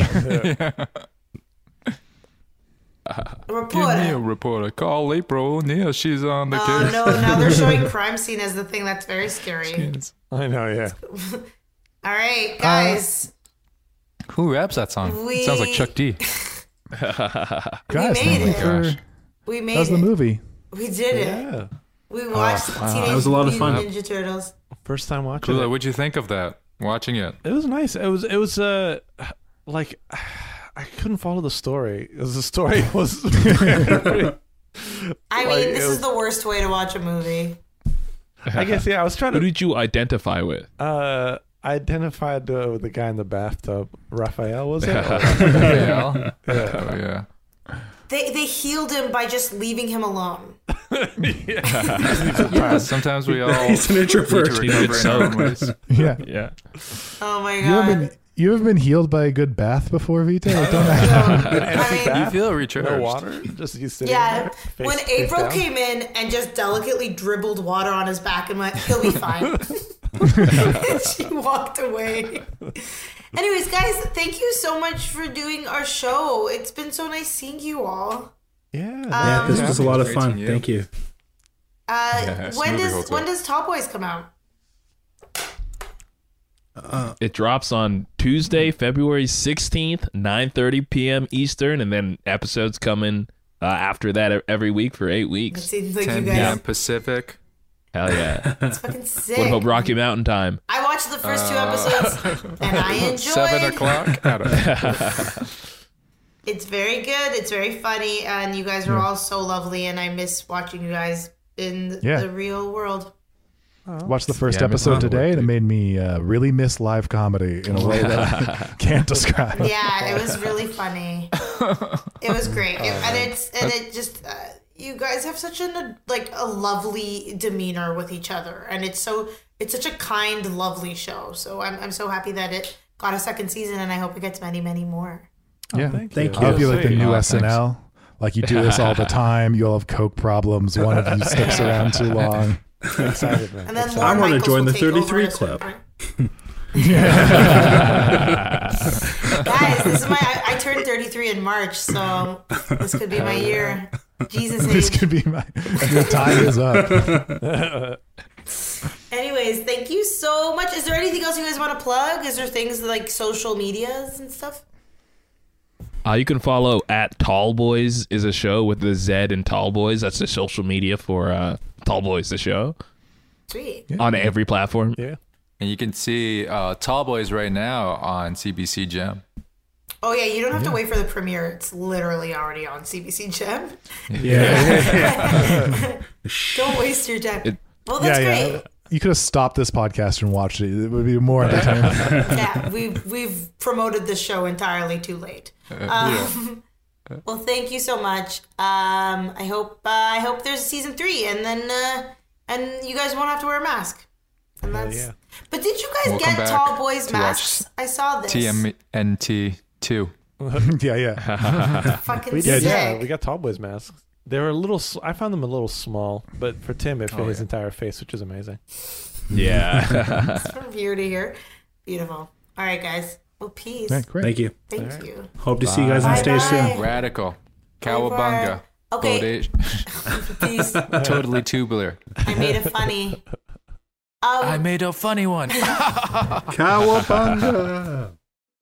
Give me a reporter. Call April O'Neil. She's on the Oh case. no! Now they're showing crime scene as the thing that's very scary. I know. Yeah. All right, guys. Who raps that song? It sounds like Chuck D. Guys, made thank you it. for- We that made was the it. movie. We did it. Yeah. We watched Teenage That was a lot of fun. Mutant Ninja Turtles. First time watching Kula, it. what'd you think of that? Watching it. It was nice. It was like I couldn't follow the story. The story was. I Like, mean, it this was- is the worst way to watch a movie. I guess I was trying Who to. did you identify with? I identified with the guy in the bathtub. Raphael was it? Yeah. Oh, yeah. They healed him by just leaving him alone. Yeah, sometimes we all He's an introvert. need to recover in our own ways. Yeah. Yeah. Oh my You have god. been healed by a good bath before, Vita? Like, don't I- I mean, You feel recharged. No water. Just you sitting yeah. there, face- When face April down. came in and just delicately dribbled water on his back and went, "He'll be fine." And she walked away. Anyways, guys, thank you so much for doing our show. It's been so nice seeing you all. Yeah. Yeah, this was a lot of Great fun. seeing you. Thank you. this movie holds When up. does Tall Boys come out? It drops on Tuesday, February 16th, 9:30 p.m. Eastern, and then episodes coming after that every week for 8 It weeks. seems like 10 you p.m. guys. Pacific. Hell yeah. It's fucking sick. What about Rocky Mountain time? I watched the first 2 episodes and I enjoyed. 7 o'clock. I don't know. It's very good. It's very funny, and you guys are all so lovely. And I miss watching you guys in the real world. Watched the first Yeah, I miss episode that today, work, and it made me really miss live comedy in a way that I can't describe. Yeah, it was really funny. It was great, it just you guys have such a lovely demeanor with each other, and it's such a kind, lovely show. So I'm so happy that it got a second season, and I hope it gets many, many more. Yeah, Thank I you. hope you like the new Oh, SNL. Like you do this all the time. You all have coke problems. One of you sticks around too long. Excited, man. And then I Lorne wanna Michaels join will the take over 33 at a certain Club. point. Guys, this is I turned 33 in March, so this could be my year. Jesus This age. could be my. Your time is up. Anyways, thank you so much. Is there anything else you guys want to plug? Is there things like social medias and stuff? You can follow at Tall Boys is a show with the Z in Tall Boys. That's the social media for Tall Boys the show Sweet. on every platform. Yeah. And you can see Tall Boys right now on CBC Gem. Oh yeah, you don't have to wait for the premiere. It's literally already on CBC Gem. Yeah. Don't waste your time. Well, that's great. You could have stopped this podcast and watched it. It would be more entertaining. Yeah, we've promoted the show entirely too late. Well, thank you so much. I hope there's a season 3, and then and you guys won't have to wear a mask. And that's. But did you guys We'll come get back Tall Boys to masks? I saw this. TMNT 2. Yeah. Fucking We did. sick. Yeah, we got Tall Boys masks. They were a little. I found them a little small, but for Tim, it fit his entire face, which is amazing. Yeah. It's from here to here. Beautiful. All right, guys. Well, peace. Right, great. Thank you. Thank you. Hope to see you guys on stage Bye-bye. soon. Radical. Cowabunga. Okay. Peace. Totally tubular. I made it funny. I made a funny one. Cowabunga.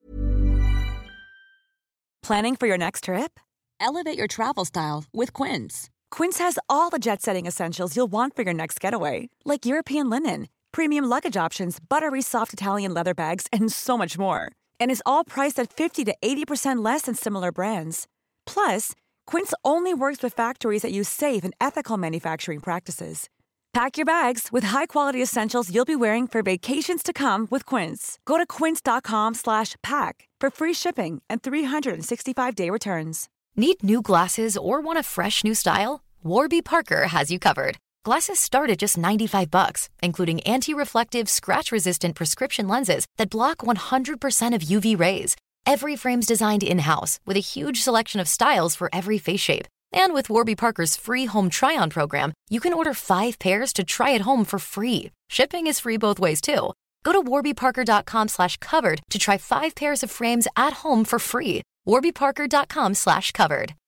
Planning for your next trip? Elevate your travel style with Quince. Quince has all the jet-setting essentials you'll want for your next getaway, like European linen, premium luggage options, buttery soft Italian leather bags, and so much more. And is all priced at 50 to 80% less than similar brands. Plus, Quince only works with factories that use safe and ethical manufacturing practices. Pack your bags with high-quality essentials you'll be wearing for vacations to come with Quince. Go to quince.com/pack for free shipping and 365-day returns. Need new glasses or want a fresh new style? Warby Parker has you covered. Glasses start at just $95, including anti-reflective, scratch-resistant prescription lenses that block 100% of UV rays. Every frame's designed in-house with a huge selection of styles for every face shape. And with Warby Parker's free home try-on program, you can order 5 pairs to try at home for free. Shipping is free both ways, too. Go to warbyparker.com/covered to try 5 pairs of frames at home for free. warbyparker.com/covered.